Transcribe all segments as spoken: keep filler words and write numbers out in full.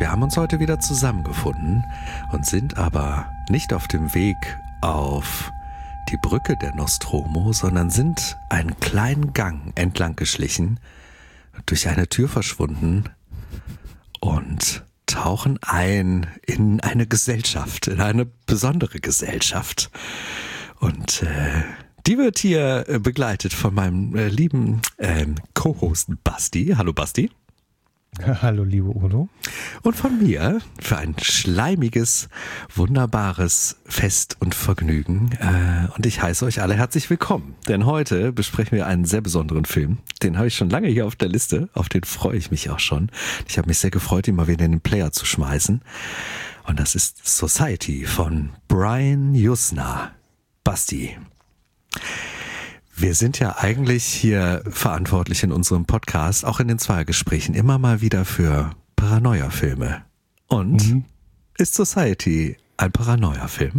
Wir haben uns heute wieder zusammengefunden und sind aber nicht auf dem Weg auf die Brücke der Nostromo, sondern sind einen kleinen Gang entlang geschlichen, durch eine Tür verschwunden und tauchen ein in eine Gesellschaft, in eine besondere Gesellschaft. Und äh, die wird hier begleitet von meinem äh, lieben äh, Co-Host Basti. Hallo Basti. Hallo, liebe Udo. Und von mir für ein schleimiges, wunderbares Fest und Vergnügen. Äh, und ich heiße euch alle herzlich willkommen. Denn heute besprechen wir einen sehr besonderen Film. Den habe ich schon lange hier auf der Liste. Auf den freue ich mich auch schon. Ich habe mich sehr gefreut, ihn mal wieder in den Player zu schmeißen. Und das ist Society von Brian Yuzna. Basti. Wir sind ja eigentlich hier verantwortlich in unserem Podcast, auch in den Zweiergesprächen, immer mal wieder für Paranoia-Filme. Und mhm. ist Society ein Paranoia-Film?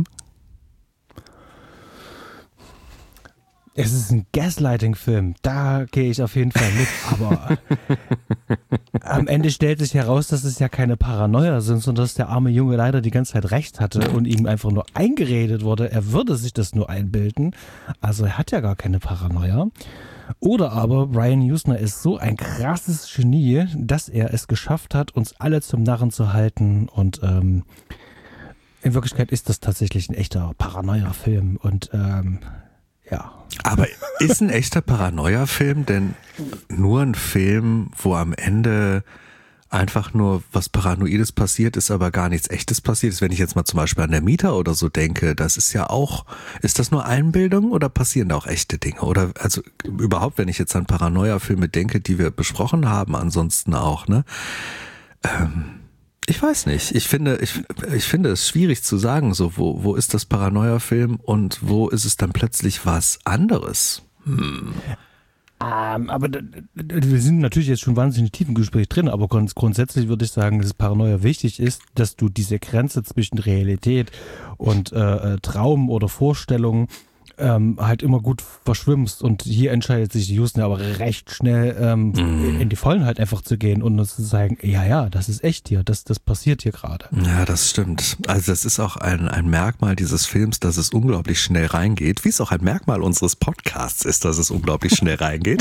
Es ist ein Gaslighting-Film, da gehe ich auf jeden Fall mit, aber am Ende stellt sich heraus, dass es ja keine Paranoia sind, sondern dass der arme Junge leider die ganze Zeit recht hatte und ihm einfach nur eingeredet wurde, er würde sich das nur einbilden, also er hat ja gar keine Paranoia. Oder aber Brian Yuzna ist so ein krasses Genie, dass er es geschafft hat, uns alle zum Narren zu halten und ähm, in Wirklichkeit ist das tatsächlich ein echter Paranoia-Film und ähm, ja. Aber ist ein echter Paranoia-Film denn nur ein Film, wo am Ende einfach nur was Paranoides passiert ist, aber gar nichts Echtes passiert ist? Wenn ich jetzt mal zum Beispiel an der Mieter oder so denke, das ist ja auch, ist das nur Einbildung oder passieren da auch echte Dinge? Oder also überhaupt, wenn ich jetzt an Paranoia-Filme denke, die wir besprochen haben, ansonsten auch, ne? Ähm, Ich weiß nicht. Ich finde, ich, ich finde es schwierig zu sagen, so, wo, wo ist das Paranoia-Film und wo ist es dann plötzlich was anderes? Hm. Ähm, aber d- d- wir sind natürlich jetzt schon wahnsinnig tief im Gespräch drin, aber grunds- grundsätzlich würde ich sagen, dass Paranoia wichtig ist, dass du diese Grenze zwischen Realität und äh, Traum oder Vorstellung ähm, halt immer gut verschwimmst und hier entscheidet sich Yuzna aber recht schnell ähm, mm. in die Vollen halt einfach zu gehen und uns zu sagen, ja, ja, das ist echt hier, das, das passiert hier gerade. Ja, das stimmt. Also das ist auch ein, ein Merkmal dieses Films, dass es unglaublich schnell reingeht, wie es auch ein Merkmal unseres Podcasts ist, dass es unglaublich schnell reingeht.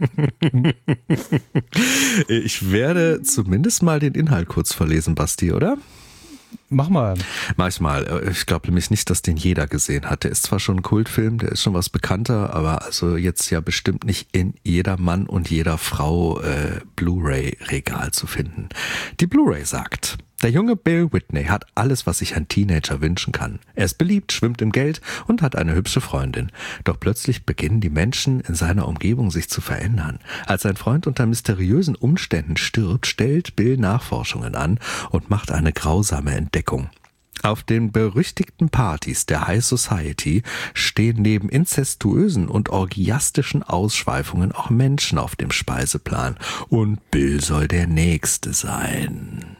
Ich werde zumindest mal den Inhalt kurz verlesen, Basti, oder? Mach mal. Mach ich mal. Ich glaube nämlich nicht, dass den jeder gesehen hat. Der ist zwar schon ein Kultfilm, der ist schon was bekannter, aber also jetzt ja bestimmt nicht in jeder Mann und jeder Frau äh, Blu-ray-Regal zu finden. Die Blu-ray sagt: Der junge Bill Whitney hat alles, was sich ein Teenager wünschen kann. Er ist beliebt, schwimmt im Geld und hat eine hübsche Freundin. Doch plötzlich beginnen die Menschen in seiner Umgebung sich zu verändern. Als sein Freund unter mysteriösen Umständen stirbt, stellt Bill Nachforschungen an und macht eine grausame Entdeckung. Auf den berüchtigten Partys der High Society stehen neben inzestuösen und orgiastischen Ausschweifungen auch Menschen auf dem Speiseplan. Und Bill soll der Nächste sein.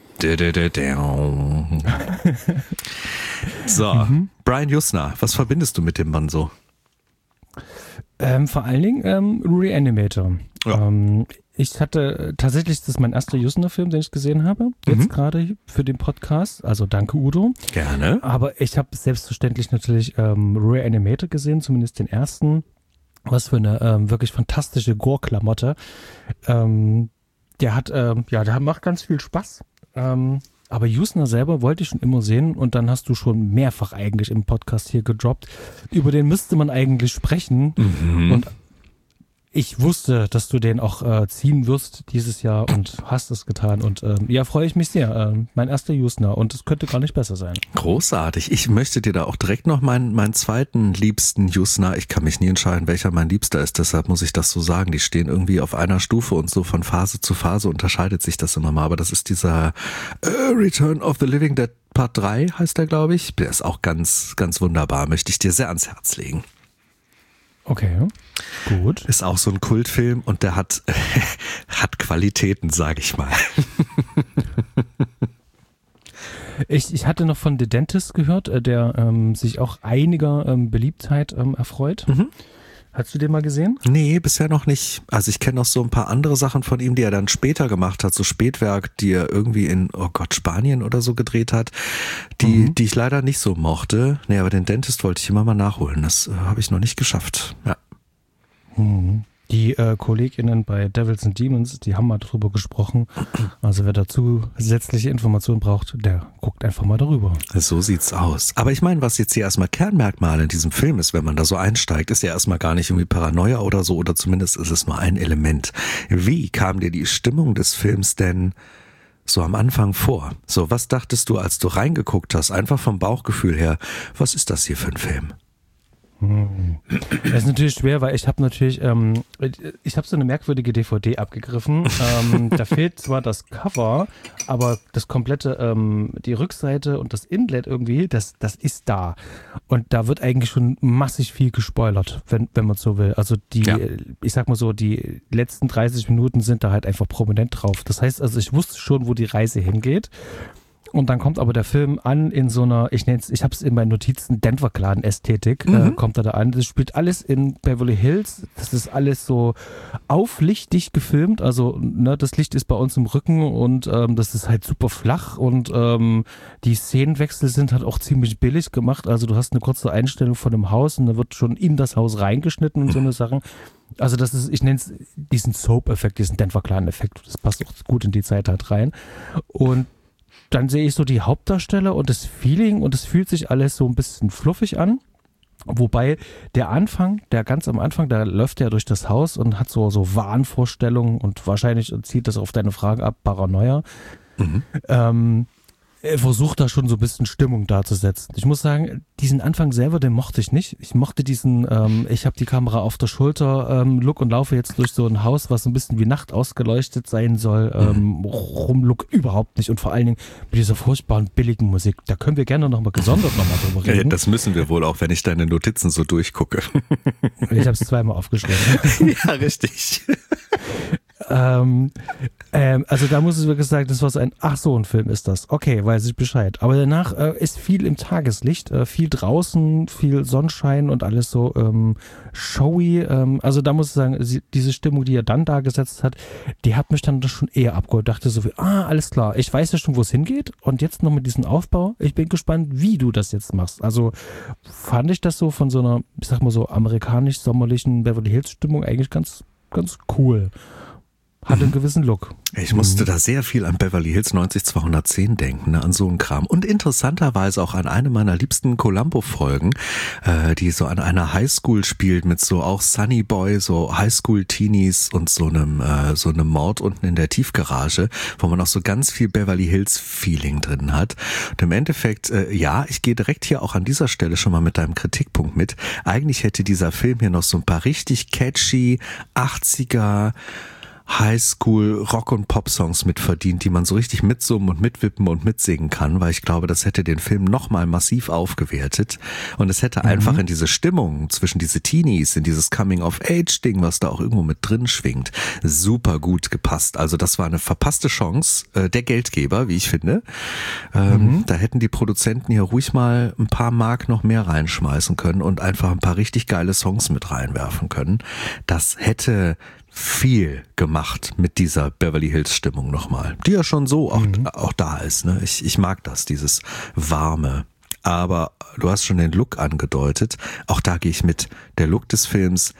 So, mhm. Brian Yuzna, was verbindest du mit dem Mann so? Ähm, vor allen Dingen ähm, Reanimator. Ja. Ähm, ich hatte tatsächlich, das ist mein erster Yuzna-Film, den ich gesehen habe, jetzt mhm. gerade für den Podcast, also danke Udo. Gerne. Aber ich habe selbstverständlich natürlich ähm, Reanimator gesehen, zumindest den ersten. Was für eine ähm, wirklich fantastische Gore-Klamotte. Ähm, der hat, ähm, ja, der macht ganz viel Spaß. Ähm, aber Yuzna selber wollte ich schon immer sehen und dann hast du schon mehrfach eigentlich im Podcast hier gedroppt. Über den müsste man eigentlich sprechen mhm. und ich wusste, dass du den auch äh, ziehen wirst dieses Jahr und hast es getan und ähm, ja, freue ich mich sehr. Ähm, mein erster Yuzna und es könnte gar nicht besser sein. Großartig. Ich möchte dir da auch direkt noch meinen, meinen zweiten liebsten Yuzna, ich kann mich nie entscheiden, welcher mein Liebster ist, deshalb muss ich das so sagen, die stehen irgendwie auf einer Stufe und so von Phase zu Phase unterscheidet sich das immer mal, aber das ist dieser äh, Return of the Living Dead Part drei heißt der, glaube ich. Der ist auch ganz, ganz wunderbar, möchte ich dir sehr ans Herz legen. Okay, gut. Ist auch so ein Kultfilm und der hat, hat Qualitäten, sag ich mal. Ich, ich hatte noch von The Dentist gehört, der ähm, sich auch einiger ähm, Beliebtheit ähm, erfreut. Mhm. Hast du den mal gesehen? Nee, bisher noch nicht. Also ich kenne noch so ein paar andere Sachen von ihm, die er dann später gemacht hat, so Spätwerk, die er irgendwie in, oh Gott, Spanien oder so gedreht hat, die, mhm. die ich leider nicht so mochte. Nee, aber den Dentist wollte ich immer mal nachholen. Das äh, habe ich noch nicht geschafft. Ja. Mhm. Die äh, KollegInnen bei Devils and Demons, die haben mal darüber gesprochen. Also wer dazu zusätzliche Informationen braucht, der guckt einfach mal darüber. So sieht's aus. Aber ich meine, was jetzt hier erstmal Kernmerkmal in diesem Film ist, wenn man da so einsteigt, ist ja erstmal gar nicht irgendwie Paranoia oder so, oder zumindest ist es nur ein Element. Wie kam dir die Stimmung des Films denn so am Anfang vor? So, was dachtest du, als du reingeguckt hast, einfach vom Bauchgefühl her, was ist das hier für ein Film? Das ist natürlich schwer, weil ich habe natürlich, ähm, ich habe so eine merkwürdige D V D abgegriffen. ähm, da fehlt zwar das Cover, aber das komplette, ähm, die Rückseite und das Inlet irgendwie, das, das ist da. Und da wird eigentlich schon massig viel gespoilert, wenn, wenn man so will. Also die, ja. ich sag mal so, die letzten dreißig Minuten sind da halt einfach prominent drauf. Das heißt also, ich wusste schon, wo die Reise hingeht. Und dann kommt aber der Film an in so einer, ich nenne es, ich habe es in meinen Notizen Denver-Clan-Ästhetik, mhm. äh, kommt er da an. Das spielt alles in Beverly Hills. Das ist alles so auflichtig gefilmt. Also ne, das Licht ist bei uns im Rücken und ähm, das ist halt super flach und ähm, die Szenenwechsel sind halt auch ziemlich billig gemacht. Also du hast eine kurze Einstellung von einem Haus und da wird schon in das Haus reingeschnitten und so eine Sachen. Also das ist, ich nenne es diesen Soap-Effekt, diesen Denver-Clan-Effekt. Das passt auch gut in die Zeit halt rein. Und dann sehe ich so die Hauptdarsteller und das Feeling und es fühlt sich alles so ein bisschen fluffig an. Wobei der Anfang, der ganz am Anfang, da läuft er durch das Haus und hat so, so Wahnvorstellungen und wahrscheinlich zieht das auf deine Frage ab, Paranoia. Mhm. Ähm, er versucht da schon so ein bisschen Stimmung darzusetzen. Ich muss sagen, diesen Anfang selber, den mochte ich nicht. Ich mochte diesen, ähm, ich habe die Kamera auf der Schulter, ähm, Look und laufe jetzt durch so ein Haus, was ein bisschen wie Nacht ausgeleuchtet sein soll, ähm, Rumlook überhaupt nicht und vor allen Dingen mit dieser furchtbaren billigen Musik. Da können wir gerne nochmal gesondert nochmal drüber reden. Ja, das müssen wir wohl auch, wenn ich deine Notizen so durchgucke. Ich habe es zweimal aufgeschrieben. Ja, richtig. Ähm, ähm, also da muss ich wirklich sagen, das war so ein, ach so, ein Film ist das. Okay, weiß ich Bescheid. Aber danach äh, ist viel im Tageslicht, äh, viel draußen, viel Sonnenschein und alles so ähm, showy. Ähm, also da muss ich sagen, sie, diese Stimmung, die er dann da gesetzt hat, die hat mich dann das schon eher abgeholt. Dachte so wie, ah, alles klar, ich weiß ja schon, wo es hingeht und jetzt noch mit diesem Aufbau. Ich bin gespannt, wie du das jetzt machst. Also fand ich das so von so einer, ich sag mal so, amerikanisch-sommerlichen Beverly Hills Stimmung eigentlich ganz, ganz cool. Hat einen gewissen Look. Ich musste da sehr viel an Beverly Hills neunzig zweihundertzehn denken, ne, an so einen Kram. Und interessanterweise auch an eine meiner liebsten Columbo-Folgen, äh, die so an einer Highschool spielt mit so auch Sunny Boy, so Highschool-Teenies und so einem äh, so einem Mord unten in der Tiefgarage, wo man auch so ganz viel Beverly Hills-Feeling drin hat. Und im Endeffekt, äh, ja, ich gehe direkt hier auch an dieser Stelle schon mal mit deinem Kritikpunkt mit. Eigentlich hätte dieser Film hier noch so ein paar richtig catchy achtziger Highschool Rock- und Pop-Songs mitverdient, die man so richtig mitsummen und mitwippen und mitsingen kann, weil ich glaube, das hätte den Film nochmal massiv aufgewertet und es hätte mhm. einfach in diese Stimmung zwischen diese Teenies, in dieses Coming-of-Age-Ding, was da auch irgendwo mit drin schwingt, super gut gepasst. Also das war eine verpasste Chance äh, der Geldgeber, wie ich finde. Ähm, mhm. Da hätten die Produzenten hier ruhig mal ein paar Mark noch mehr reinschmeißen können und einfach ein paar richtig geile Songs mit reinwerfen können. Das hätte viel gemacht mit dieser Beverly Hills Stimmung nochmal, die ja schon so auch, mhm. auch da ist. Ne? Ich, ich mag das, dieses Warme. Aber du hast schon den Look angedeutet. Auch da gehe ich mit. Der Look des Films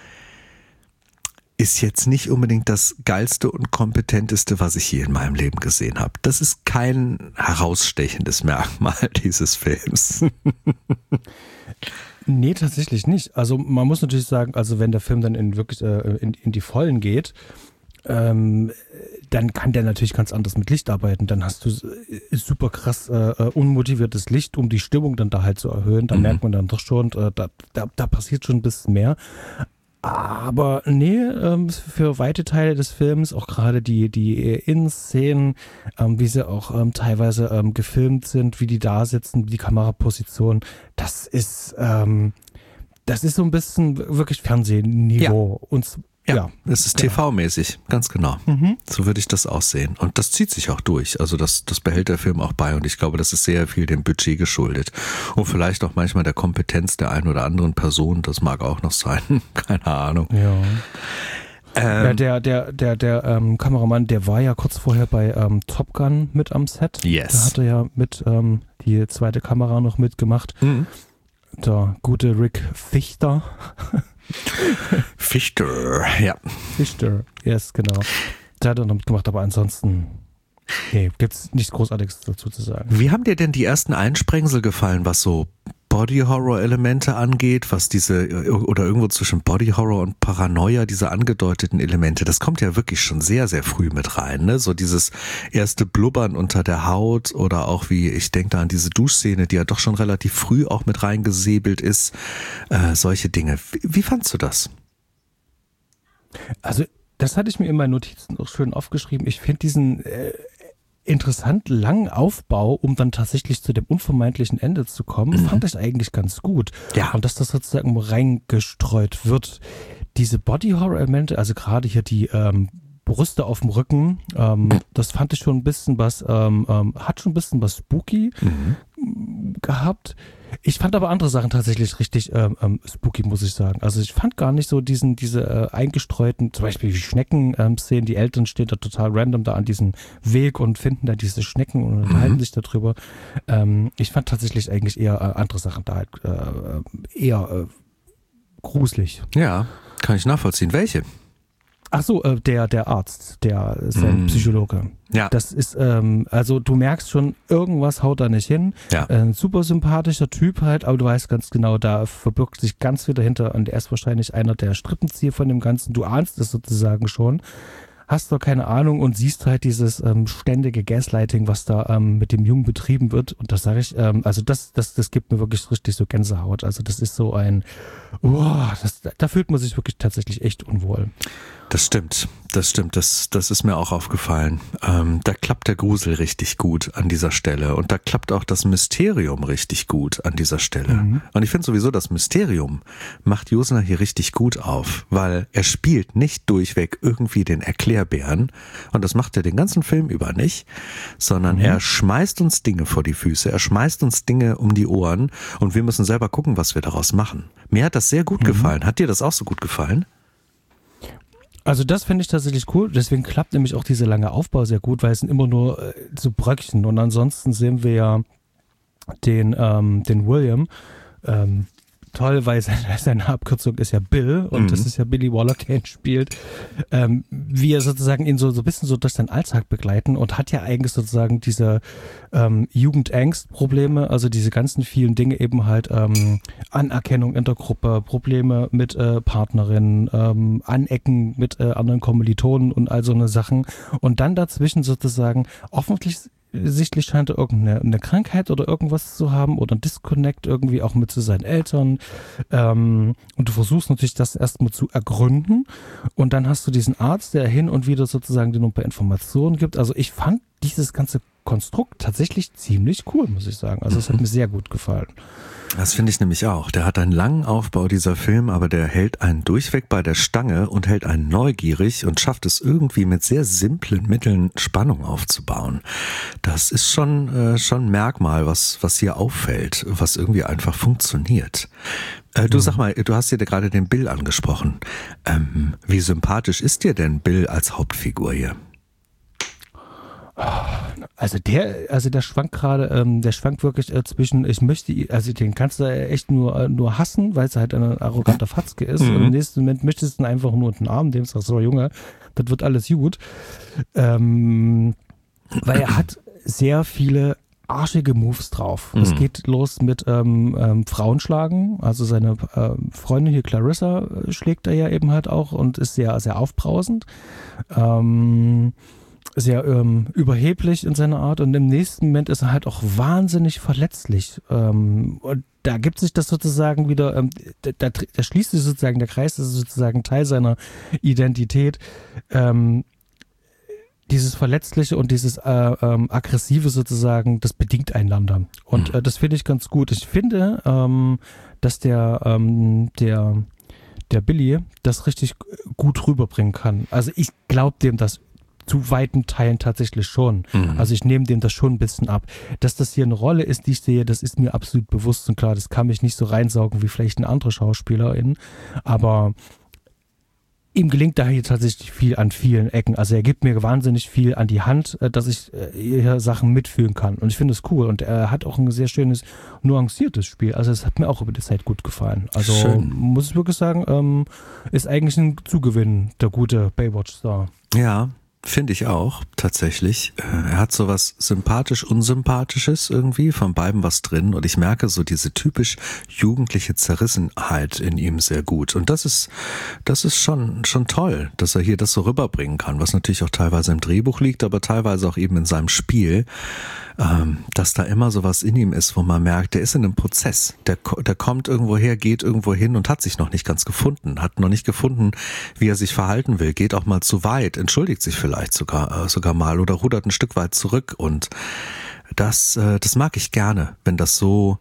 ist jetzt nicht unbedingt das geilste und kompetenteste, was ich je in meinem Leben gesehen habe. Das ist kein herausstechendes Merkmal dieses Films. Nee, tatsächlich nicht. Also man muss natürlich sagen, also wenn der Film dann in wirklich äh, in, in die Vollen geht, ähm, dann kann der natürlich ganz anders mit Licht arbeiten. Dann hast du äh, super krass äh, unmotiviertes Licht, um die Stimmung dann da halt zu erhöhen. Da mhm. merkt man dann doch schon, äh, da, da, da passiert schon ein bisschen mehr. Aber nee, ähm, für weite Teile des Films, auch gerade die, die Innenszenen, ähm, wie sie auch ähm, teilweise ähm, gefilmt sind, wie die da sitzen, die Kameraposition, das ist, ähm, das ist so ein bisschen wirklich Fernsehniveau. Ja. Und Ja, Ja, es ist genau. T V-mäßig, ganz genau. Mhm. So würde ich das auch sehen. Und das zieht sich auch durch. Also das, das behält der Film auch bei und ich glaube, das ist sehr viel dem Budget geschuldet. Und vielleicht auch manchmal der Kompetenz der einen oder anderen Person, das mag auch noch sein. Keine Ahnung. Ja. Ähm, Ja, der, der, der, der ähm, Kameramann, der war ja kurz vorher bei ähm, Top Gun mit am Set. Yes. Da hat er ja mit ähm, die zweite Kamera noch mitgemacht. mhm. Der gute Rick Fichter. Fichter, ja. Fichter, yes, genau. Der hat er noch mitgemacht, aber ansonsten nee, gibt's nichts Großartiges dazu zu sagen. Wie haben dir denn die ersten Einsprengsel gefallen, was so Body-Horror-Elemente angeht, was diese, oder irgendwo zwischen Body-Horror und Paranoia, diese angedeuteten Elemente, das kommt ja wirklich schon sehr, sehr früh mit rein, ne? So dieses erste Blubbern unter der Haut oder auch wie, ich denke da an diese Duschszene, die ja doch schon relativ früh auch mit reingesäbelt ist, äh, solche Dinge. Wie, wie fandst du das? Also, das hatte ich mir in meinen Notizen auch schön aufgeschrieben. Ich finde diesen äh, interessant langen Aufbau, um dann tatsächlich zu dem unvermeidlichen Ende zu kommen, Mhm. fand ich eigentlich ganz gut. Ja. Und dass das sozusagen reingestreut wird. Diese Body-Horror-Elemente, also gerade hier die ähm, Brüste auf dem Rücken, ähm, das fand ich schon ein bisschen was, ähm, ähm, hat schon ein bisschen was spooky Mhm. gehabt. Ich fand aber andere Sachen tatsächlich richtig ähm, ähm, spooky, muss ich sagen. Also ich fand gar nicht so diesen, diese äh, eingestreuten, zum Beispiel wie Schnecken-Szenen, die Eltern stehen da total random da an diesem Weg und finden da diese Schnecken und unterhalten Mhm. sich darüber. Ähm, ich fand tatsächlich eigentlich eher äh, andere Sachen da halt äh, eher äh, gruselig. Ja, kann ich nachvollziehen. Welche? Ach so, äh, der, der Arzt, der ist ein Mm. Psychologe. Ja. Das ist, ähm, also du merkst schon, irgendwas haut da nicht hin. Ja. Ein super sympathischer Typ halt, aber du weißt ganz genau, da verbirgt sich ganz viel dahinter und er ist wahrscheinlich einer der Strippenzieher von dem Ganzen. Du ahnst es sozusagen schon, hast doch keine Ahnung und siehst halt dieses ähm, ständige Gaslighting, was da ähm, mit dem Jungen betrieben wird. Und das sage ich, ähm, also das, das, das gibt mir wirklich richtig so Gänsehaut. Also das ist so ein, oh, das, da fühlt man sich wirklich tatsächlich echt unwohl. Das stimmt, das stimmt, das, das ist mir auch aufgefallen. Ähm, da klappt der Grusel richtig gut an dieser Stelle und da klappt auch das Mysterium richtig gut an dieser Stelle. Mhm. Und ich finde sowieso, das Mysterium macht Josner hier richtig gut auf, weil er spielt nicht durchweg irgendwie den Erklärbären und das macht er den ganzen Film über nicht, sondern Mhm. er schmeißt uns Dinge vor die Füße, er schmeißt uns Dinge um die Ohren und wir müssen selber gucken, was wir daraus machen. Mir hat das sehr gut Mhm. gefallen. Hat dir das auch so gut gefallen? Also das finde ich tatsächlich cool, deswegen klappt nämlich auch dieser lange Aufbau sehr gut, weil es sind immer nur äh, so Bröckchen und ansonsten sehen wir ja den, ähm, den William, ähm, toll, weil seine, seine Abkürzung ist ja Bill und Mhm. das ist ja Billy Waller, der ihn spielt, ähm, wie er sozusagen ihn so, so ein bisschen so durch seinen Alltag begleiten und hat ja eigentlich sozusagen diese ähm, Jugendangst-Probleme, also diese ganzen vielen Dinge eben halt ähm, Anerkennung in der Gruppe, Probleme mit äh, Partnerinnen, ähm, Anecken mit äh, anderen Kommilitonen und all so eine Sachen und dann dazwischen sozusagen offensichtlich sichtlich scheint er irgendeine eine Krankheit oder irgendwas zu haben oder ein Disconnect irgendwie auch mit zu seinen Eltern. Ähm, und du versuchst natürlich das erstmal zu ergründen. Und dann hast du diesen Arzt, der hin und wieder sozusagen dir noch ein paar Informationen gibt. Also ich fand dieses ganze Konstrukt tatsächlich ziemlich cool, muss ich sagen. Also es hat mir sehr gut gefallen. Das finde ich nämlich auch. Der hat einen langen Aufbau, dieser Film, aber der hält einen durchweg bei der Stange und hält einen neugierig und schafft es irgendwie mit sehr simplen Mitteln Spannung aufzubauen. Das ist schon äh, schon ein Merkmal, was was hier auffällt, was irgendwie einfach funktioniert. Äh, du Mhm. sag mal, du hast dir gerade den Bill angesprochen. Ähm, wie sympathisch ist dir denn Bill als Hauptfigur hier? Also der, also der schwankt gerade, ähm, der schwankt wirklich äh, zwischen, ich möchte, ihn- also den kannst du echt nur, äh, nur hassen, weil es halt ein arroganter Fatzke ist. Mhm. Und im nächsten Moment möchtest du ihn einfach nur in den Arm nehmen, sagst so, Junge, das wird alles gut. Ähm, weil er hat sehr viele arschige Moves drauf. Es Mhm. geht los mit ähm, ähm, Frauenschlagen, also seine ähm, Freundin hier Clarissa äh, schlägt er ja eben halt auch und ist sehr, sehr aufbrausend. Ähm, sehr ähm, überheblich in seiner Art und im nächsten Moment ist er halt auch wahnsinnig verletzlich. Ähm, und da gibt sich das sozusagen wieder, ähm, da, da, da schließt sich sozusagen der Kreis, das ist sozusagen Teil seiner Identität. Ähm, dieses Verletzliche und dieses äh, ähm, Aggressive sozusagen, das bedingt einander. Und äh, das finde ich ganz gut. Ich finde, ähm, dass der, ähm, der der Billy das richtig gut rüberbringen kann. Also ich glaube dem das zu weiten Teilen tatsächlich schon. Mhm. Also ich nehme dem das schon ein bisschen ab. Dass das hier eine Rolle ist, die ich sehe, das ist mir absolut bewusst und klar. Das kann mich nicht so reinsaugen wie vielleicht eine andere Schauspielerin. Aber ihm gelingt da hier tatsächlich viel an vielen Ecken. Also er gibt mir wahnsinnig viel an die Hand, dass ich hier Sachen mitfühlen kann. Und ich finde es cool. Und er hat auch ein sehr schönes, nuanciertes Spiel. Also es hat mir auch über die Zeit gut gefallen. Also Schön. Muss ich wirklich sagen, ähm, ist eigentlich ein Zugewinn, der gute Baywatch-Star. Ja, finde ich auch, tatsächlich. Er hat so was sympathisch-unsympathisches irgendwie, von beidem was drin und ich merke so diese typisch jugendliche Zerrissenheit in ihm sehr gut und das ist, das ist schon, schon toll, dass er hier das so rüberbringen kann, was natürlich auch teilweise im Drehbuch liegt, aber teilweise auch eben in seinem Spiel, ähm, dass da immer so was in ihm ist, wo man merkt, der ist in einem Prozess, der, der kommt irgendwo her, geht irgendwo hin und hat sich noch nicht ganz gefunden, hat noch nicht gefunden, wie er sich verhalten will, geht auch mal zu weit, entschuldigt sich vielleicht vielleicht sogar sogar mal oder rudert ein Stück weit zurück und das das mag ich gerne, wenn das so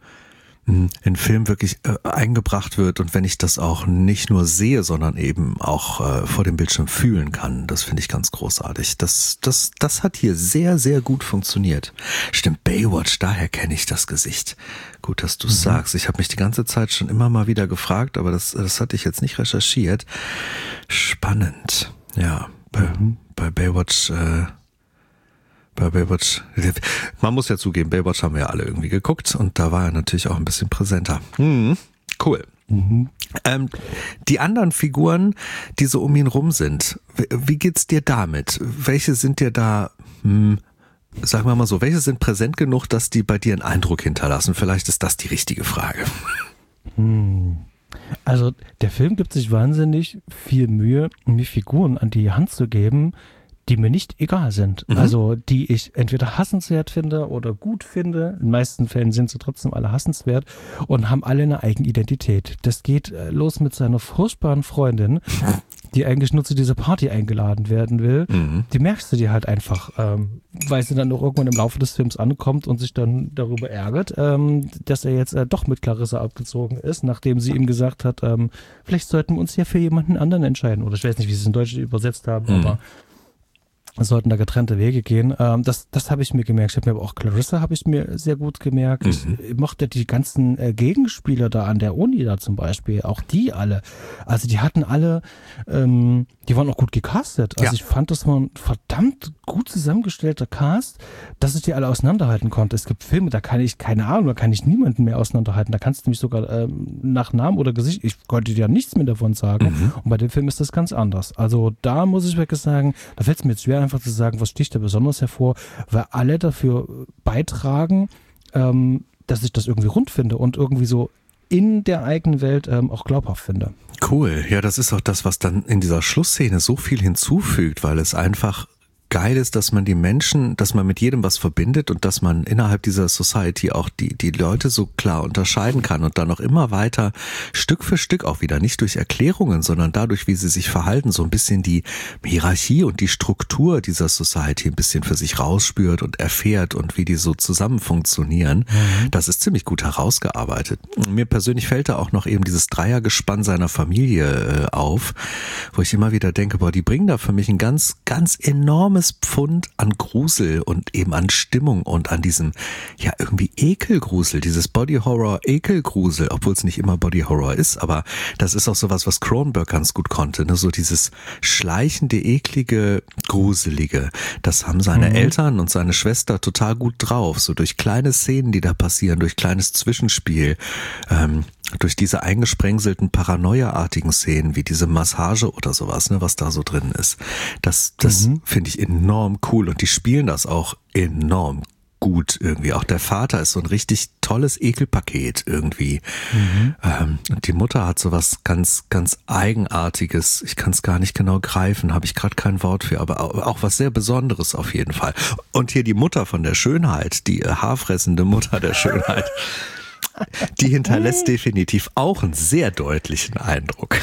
in Film wirklich eingebracht wird und wenn ich das auch nicht nur sehe, sondern eben auch vor dem Bildschirm fühlen kann. Das finde ich ganz großartig. Das das das hat hier sehr sehr gut funktioniert. Stimmt, Baywatch, daher kenne ich das Gesicht. Gut, dass du es mhm. sagst. Ich habe mich die ganze Zeit schon immer mal wieder gefragt, aber das das hatte ich jetzt nicht recherchiert. Spannend. Ja. Bei, mhm. bei Baywatch, äh, bei Baywatch, man muss ja zugeben, Baywatch haben wir ja alle irgendwie geguckt und da war er natürlich auch ein bisschen präsenter. Mhm. Cool. Mhm. Ähm, die anderen Figuren, die so um ihn rum sind, wie, wie geht's dir damit? Welche sind dir da, hm, sagen wir mal so, welche sind präsent genug, dass die bei dir einen Eindruck hinterlassen? Vielleicht ist das die richtige Frage. Hm. Also der Film gibt sich wahnsinnig viel Mühe, mir Figuren an die Hand zu geben, die mir nicht egal sind. Mhm. Also die ich entweder hassenswert finde oder gut finde. In den meisten Fällen sind sie trotzdem alle hassenswert und haben alle eine eigene Identität. Das geht los mit seiner furchtbaren Freundin, die eigentlich nur zu dieser Party eingeladen werden will. Mhm. Die merkst du dir halt einfach, ähm, weil sie dann auch irgendwann im Laufe des Films ankommt und sich dann darüber ärgert, ähm, dass er jetzt äh, doch mit Clarissa abgezogen ist, nachdem sie ihm gesagt hat, ähm, vielleicht sollten wir uns ja für jemanden anderen entscheiden. Oder ich weiß nicht, wie sie es in Deutsch übersetzt haben, mhm. aber es sollten da getrennte Wege gehen. Ähm, das das habe ich mir gemerkt. Ich habe mir aber auch Clarissa habe ich mir sehr gut gemerkt. Mhm. Ich mochte die ganzen äh, Gegenspieler da an der Uni da zum Beispiel, auch die alle. Also die hatten alle, ähm, die waren auch gut gecastet. Also ja. Ich fand, das war ein verdammt gut zusammengestellter Cast, dass ich die alle auseinanderhalten konnte. Es gibt Filme, da kann ich, keine Ahnung, da kann ich niemanden mehr auseinanderhalten. Da kannst du mich sogar ähm, nach Namen oder Gesicht, ich konnte dir ja nichts mehr davon sagen. Mhm. Und bei dem Film ist das ganz anders. Also da muss ich wirklich sagen, da fällt es mir jetzt schwer, einfach zu sagen, was sticht da besonders hervor, weil alle dafür beitragen, ähm, dass ich das irgendwie rund finde und irgendwie so in der eigenen Welt ähm, auch glaubhaft finde. Cool, ja, das ist auch das, was dann in dieser Schlussszene so viel hinzufügt, weil es einfach geil ist, dass man die Menschen, dass man mit jedem was verbindet und dass man innerhalb dieser Society auch die die Leute so klar unterscheiden kann und dann auch immer weiter Stück für Stück auch wieder, nicht durch Erklärungen, sondern dadurch, wie sie sich verhalten, so ein bisschen die Hierarchie und die Struktur dieser Society ein bisschen für sich rausspürt und erfährt und wie die so zusammen funktionieren. Mhm. Das ist ziemlich gut herausgearbeitet. Mir persönlich fällt da auch noch eben dieses Dreiergespann seiner Familie äh, auf, wo ich immer wieder denke, boah, die bringen da für mich ein ganz, ganz enormes Pfund an Grusel und eben an Stimmung und an diesem, ja, irgendwie Ekelgrusel, dieses Body-Horror-Ekelgrusel, obwohl es nicht immer Body-Horror ist, aber das ist auch sowas, was Cronenberg ganz gut konnte, ne? So dieses schleichende, eklige, gruselige, das haben seine mhm. Eltern und seine Schwester total gut drauf, so durch kleine Szenen, die da passieren, durch kleines Zwischenspiel, ähm, durch diese eingesprengselten Paranoia-artigen Szenen, wie diese Massage oder sowas, ne, was da so drin ist. Das, das mhm. finde ich enorm cool und die spielen das auch enorm gut irgendwie. Auch der Vater ist so ein richtig tolles Ekelpaket irgendwie. Mhm. Ähm, und die Mutter hat sowas ganz, ganz Eigenartiges. Ich kann es gar nicht genau greifen, habe ich gerade kein Wort für, aber auch, auch was sehr Besonderes auf jeden Fall. Und hier die Mutter von der Schönheit, die haarfressende Mutter der Schönheit. Die hinterlässt definitiv auch einen sehr deutlichen Eindruck.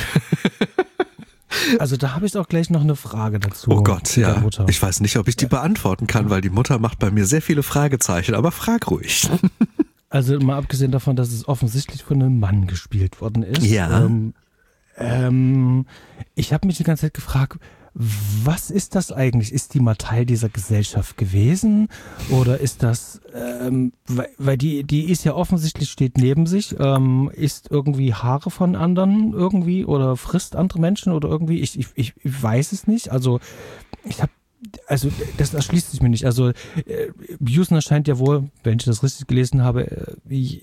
Also da habe ich auch gleich noch eine Frage dazu. Oh Gott, ja. Ich weiß nicht, ob ich die beantworten kann, weil die Mutter macht bei mir sehr viele Fragezeichen, aber frag ruhig. Also mal abgesehen davon, dass es offensichtlich von einem Mann gespielt worden ist. Ja. Ähm, ähm, ich habe mich die ganze Zeit gefragt, was ist das eigentlich? Ist die mal Teil dieser Gesellschaft gewesen? Oder ist das, ähm, weil, weil die, die ist ja offensichtlich, steht neben sich, ähm, isst irgendwie Haare von anderen irgendwie oder frisst andere Menschen oder irgendwie, ich, ich, ich weiß es nicht. Also ich habe Also das erschließt sich mir nicht. Also äh, Usner scheint ja wohl, wenn ich das richtig gelesen habe, äh,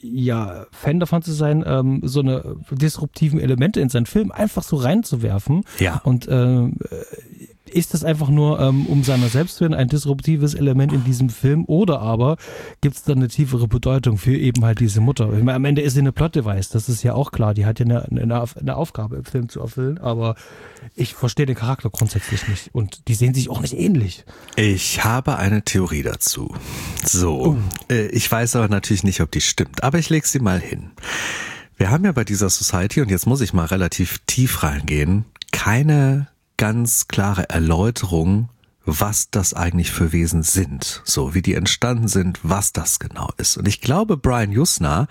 ja Fan davon zu sein, ähm, so eine disruptiven Elemente in seinen Film einfach so reinzuwerfen. Ja. Und äh, ist das einfach nur ähm, um seiner selbst willen ein disruptives Element in diesem Film oder aber gibt es da eine tiefere Bedeutung für eben halt diese Mutter? Ich meine, am Ende ist sie eine Plot-Device, das ist ja auch klar, die hat ja eine, eine, eine Aufgabe im Film zu erfüllen, aber ich verstehe den Charakter grundsätzlich nicht und die sehen sich auch nicht ähnlich. Ich habe eine Theorie dazu. So, oh. äh, ich weiß aber natürlich nicht, ob die stimmt, aber ich lege sie mal hin. Wir haben ja bei dieser Society, und jetzt muss ich mal relativ tief reingehen, keine ganz klare Erläuterung, was das eigentlich für Wesen sind, so wie die entstanden sind, was das genau ist. Und ich glaube, Brian Usna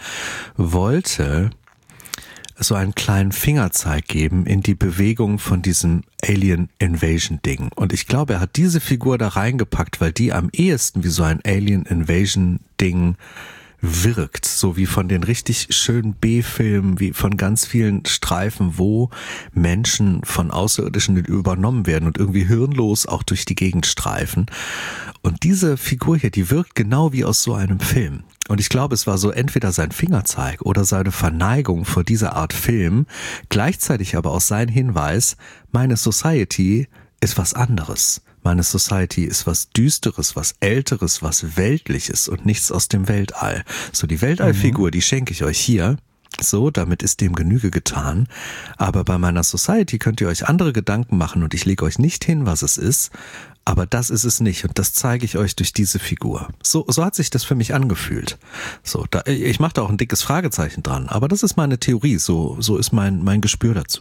wollte so einen kleinen Fingerzeig geben in die Bewegung von diesem Alien Invasion Ding. Und ich glaube, er hat diese Figur da reingepackt, weil die am ehesten wie so ein Alien Invasion Ding wirkt, so wie von den richtig schönen B-Filmen, wie von ganz vielen Streifen, wo Menschen von Außerirdischen übernommen werden und irgendwie hirnlos auch durch die Gegend streifen. Und diese Figur hier, die wirkt genau wie aus so einem Film. Und ich glaube, es war so entweder sein Fingerzeig oder seine Verneigung vor dieser Art Film, gleichzeitig aber auch sein Hinweis, meine Society ist was anderes. Meine Society ist was Düsteres, was Älteres, was Weltliches und nichts aus dem Weltall. So, die Weltallfigur, die schenke ich euch hier. So, damit ist dem Genüge getan. Aber bei meiner Society könnt ihr euch andere Gedanken machen und ich lege euch nicht hin, was es ist. Aber das ist es nicht und das zeige ich euch durch diese Figur. So, so hat sich das für mich angefühlt. So, da, ich mache da auch ein dickes Fragezeichen dran. Aber das ist meine Theorie. So, so ist mein, mein Gespür dazu.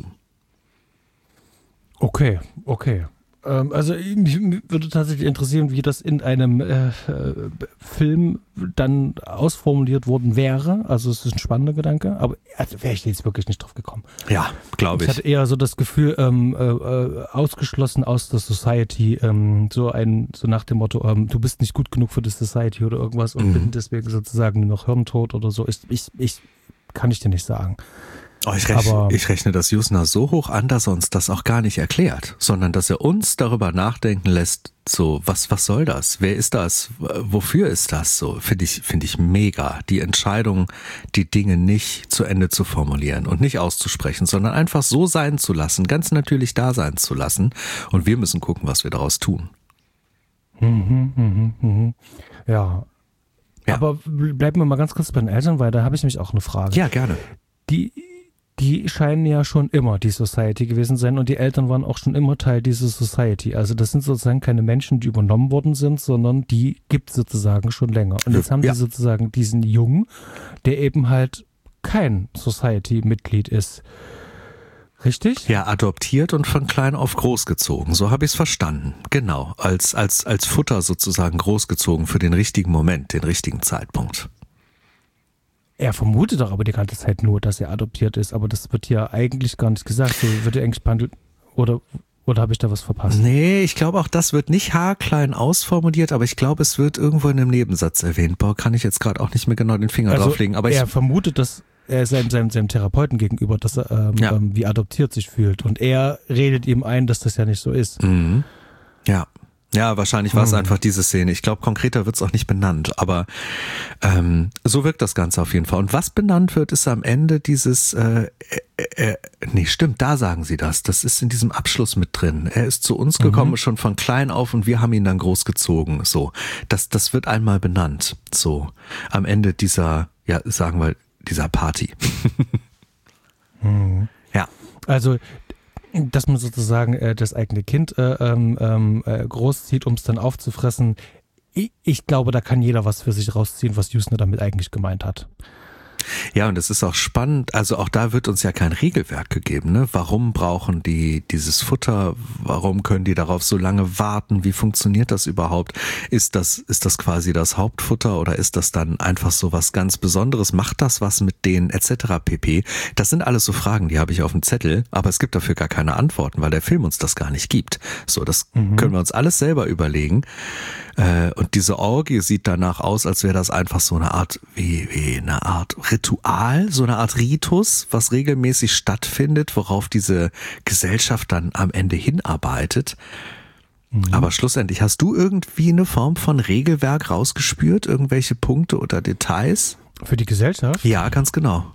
Okay, okay. Also mich würde tatsächlich interessieren, wie das in einem äh, Film dann ausformuliert worden wäre. Also es ist ein spannender Gedanke, aber also wäre ich jetzt wirklich nicht drauf gekommen. Ja, glaube ich. Ich hatte eher so das Gefühl, ähm, äh, ausgeschlossen aus der Society, ähm, so ein so nach dem Motto, ähm, du bist nicht gut genug für die Society oder irgendwas und mhm. bin deswegen sozusagen nur noch hirntot oder so. Ich, ich, ich kann ich dir nicht sagen. Oh, ich, rechne, ich rechne das Usna so hoch an, dass er uns das auch gar nicht erklärt, sondern dass er uns darüber nachdenken lässt, so, was, was soll das? Wer ist das? Wofür ist das? So, finde ich, finde ich mega. Die Entscheidung, die Dinge nicht zu Ende zu formulieren und nicht auszusprechen, sondern einfach so sein zu lassen, ganz natürlich da sein zu lassen. Und wir müssen gucken, was wir daraus tun. Mhm, mhm, mhm. Ja. ja. Aber bleiben wir mal ganz kurz bei den Eltern, weil da habe ich nämlich auch eine Frage. Ja, gerne. Die, Die scheinen ja schon immer die Society gewesen sein und die Eltern waren auch schon immer Teil dieser Society. Also das sind sozusagen keine Menschen, die übernommen worden sind, sondern die gibt es sozusagen schon länger. Und jetzt haben ja. die sozusagen diesen Jungen, der eben halt kein Society-Mitglied ist. Richtig? Ja, adoptiert und von klein auf großgezogen. So habe ich es verstanden. Genau, als, als, als Futter sozusagen großgezogen für den richtigen Moment, den richtigen Zeitpunkt. Er vermutet doch aber die ganze Zeit nur, dass er adoptiert ist, aber das wird ja eigentlich gar nicht gesagt. So wird er eigentlich behandelt, oder, oder habe ich da was verpasst? Nee, ich glaube auch, das wird nicht haarklein ausformuliert, aber ich glaube, es wird irgendwo in einem Nebensatz erwähnt. Boah, kann ich jetzt gerade auch nicht mehr genau den Finger also drauflegen. Aber er ich vermutet, dass er seinem, seinem, seinem Therapeuten gegenüber, dass er ähm, ja. ähm, wie adoptiert sich fühlt. Und er redet ihm ein, dass das ja nicht so ist. Mhm. Ja. Ja, wahrscheinlich war es hm. einfach diese Szene. Ich glaube, konkreter wird es auch nicht benannt, aber ähm, so wirkt das Ganze auf jeden Fall. Und was benannt wird, ist am Ende dieses, äh, äh, äh, nee, stimmt, da sagen sie das. Das ist in diesem Abschluss mit drin. Er ist zu uns gekommen, mhm. schon von klein auf und wir haben ihn dann großgezogen. So, das, das wird einmal benannt. So, am Ende dieser, ja, sagen wir, dieser Party. mhm. Ja. Also dass man sozusagen äh, das eigene Kind äh, ähm, äh, großzieht, um es dann aufzufressen. Ich, ich glaube, da kann jeder was für sich rausziehen, was Usna damit eigentlich gemeint hat. Ja, und es ist auch spannend, also auch da wird uns ja kein Regelwerk gegeben, ne? Warum brauchen die dieses Futter? Warum können die darauf so lange warten? Wie funktioniert das überhaupt? Ist das, ist das quasi das Hauptfutter oder ist das dann einfach so was ganz Besonderes? Macht das was mit denen et cetera pp? Das sind alles so Fragen, die habe ich auf dem Zettel, aber es gibt dafür gar keine Antworten, weil der Film uns das gar nicht gibt. So, das mhm. können wir uns alles selber überlegen. Und diese Orgie sieht danach aus, als wäre das einfach so eine Art, wie, wie eine Art Ritual, so eine Art Ritus, was regelmäßig stattfindet, worauf diese Gesellschaft dann am Ende hinarbeitet. Mhm. Aber schlussendlich, hast du irgendwie eine Form von Regelwerk rausgespürt? Irgendwelche Punkte oder Details? Für die Gesellschaft? Ja, ganz genau.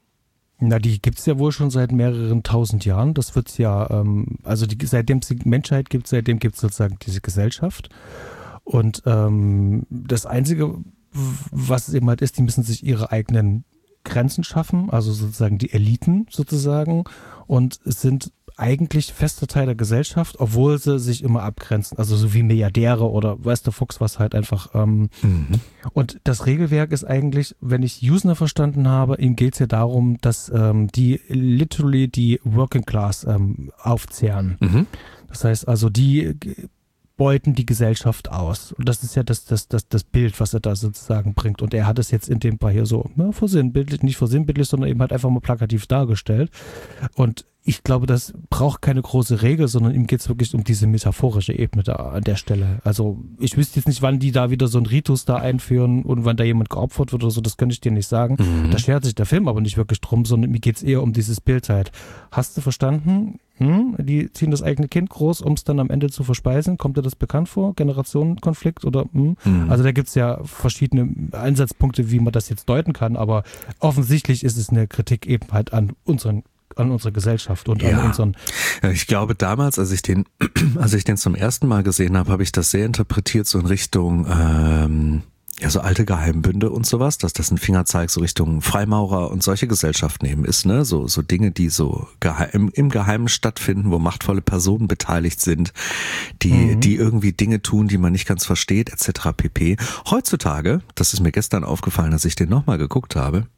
Na, die gibt's ja wohl schon seit mehreren tausend Jahren. Das wird's ja, ähm, also die, seitdem es die Menschheit gibt, seitdem gibt's sozusagen diese Gesellschaft. Und ähm, das Einzige, was es eben halt ist, die müssen sich ihre eigenen Grenzen schaffen, also sozusagen die Eliten sozusagen, und sind eigentlich fester Teil der Gesellschaft, obwohl sie sich immer abgrenzen, also so wie Milliardäre oder weiß der Fuchs was halt einfach. Ähm, mhm. Und das Regelwerk ist eigentlich, wenn ich Usner verstanden habe, ihm geht es ja darum, dass ähm, die literally die Working Class ähm, aufzehren. Mhm. Das heißt also, die beuten die Gesellschaft aus. Und das ist ja das, das, das, das Bild, was er da sozusagen bringt. Und er hat es jetzt in dem Fall hier so, ja, versinnbildlich, nicht versinnbildlich, sondern eben halt einfach mal plakativ dargestellt. Und ich glaube, das braucht keine große Regel, sondern ihm geht es wirklich um diese metaphorische Ebene da an der Stelle. Also ich wüsste jetzt nicht, wann die da wieder so einen Ritus da einführen und wann da jemand geopfert wird oder so, das könnte ich dir nicht sagen. Mhm. Da schert sich der Film aber nicht wirklich drum, sondern mir geht es eher um dieses Bild halt. Hast du verstanden? Hm? Die ziehen das eigene Kind groß, um es dann am Ende zu verspeisen. Kommt dir das bekannt vor? Generationenkonflikt oder? Hm? Mhm. Also da gibt es ja verschiedene Ansatzpunkte, wie man das jetzt deuten kann, aber offensichtlich ist es eine Kritik eben halt an unseren an unsere Gesellschaft und ja. an unseren. Ja, ich glaube damals, als ich den, als ich den zum ersten Mal gesehen habe, habe ich das sehr interpretiert so in Richtung ähm, ja so alte Geheimbünde und sowas, dass das ein Fingerzeig so Richtung Freimaurer und solche Gesellschaften eben ist, ne, so so Dinge, die so geheim, im Geheimen stattfinden, wo machtvolle Personen beteiligt sind, die mhm. die irgendwie Dinge tun, die man nicht ganz versteht, et cetera pp. Heutzutage, das ist mir gestern aufgefallen, als ich den nochmal geguckt habe.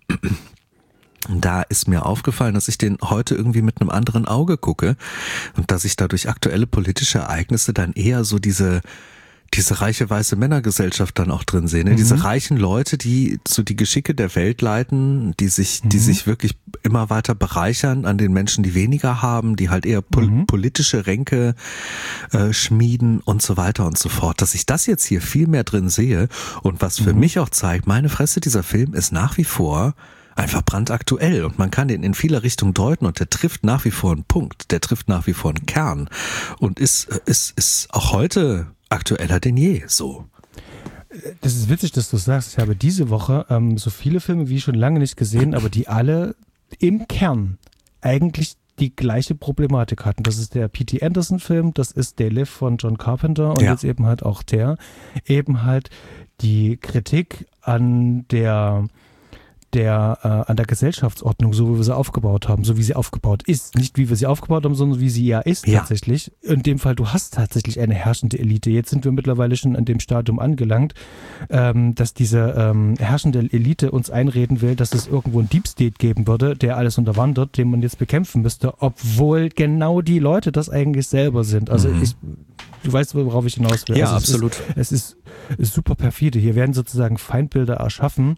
Da ist mir aufgefallen, dass ich den heute irgendwie mit einem anderen Auge gucke und dass ich da durch aktuelle politische Ereignisse dann eher so diese diese reiche weiße Männergesellschaft dann auch drin sehe, ne? Mhm. Diese reichen Leute, die so die Geschicke der Welt leiten, die sich mhm. die sich wirklich immer weiter bereichern an den Menschen, die weniger haben, die halt eher pol- mhm. politische Ränke äh, schmieden und so weiter und so fort. Dass ich das jetzt hier viel mehr drin sehe und was für mhm. mich auch zeigt, meine Fresse, dieser Film ist nach wie vor einfach brandaktuell und man kann den in viele Richtungen deuten und der trifft nach wie vor einen Punkt, der trifft nach wie vor einen Kern und ist, ist, ist auch heute aktueller denn je, so. Das ist witzig, dass du sagst. Ich habe diese Woche ähm, so viele Filme wie schon lange nicht gesehen, aber die alle im Kern eigentlich die gleiche Problematik hatten. Das ist der P T Anderson-Film, das ist They Live von John Carpenter und ja. jetzt eben halt auch der, eben halt die Kritik an der der äh, an der Gesellschaftsordnung, so wie wir sie aufgebaut haben, so wie sie aufgebaut ist. Nicht wie wir sie aufgebaut haben, sondern wie sie ja ist ja. tatsächlich. In dem Fall, du hast tatsächlich eine herrschende Elite. Jetzt sind wir mittlerweile schon an dem Stadium angelangt, ähm, dass diese ähm, herrschende Elite uns einreden will, dass es irgendwo einen Deep State geben würde, der alles unterwandert, den man jetzt bekämpfen müsste, obwohl genau die Leute das eigentlich selber sind. Also mhm. ich, du weißt, worauf ich hinaus will. Ja, also absolut. Es ist, es ist super perfide. Hier werden sozusagen Feindbilder erschaffen,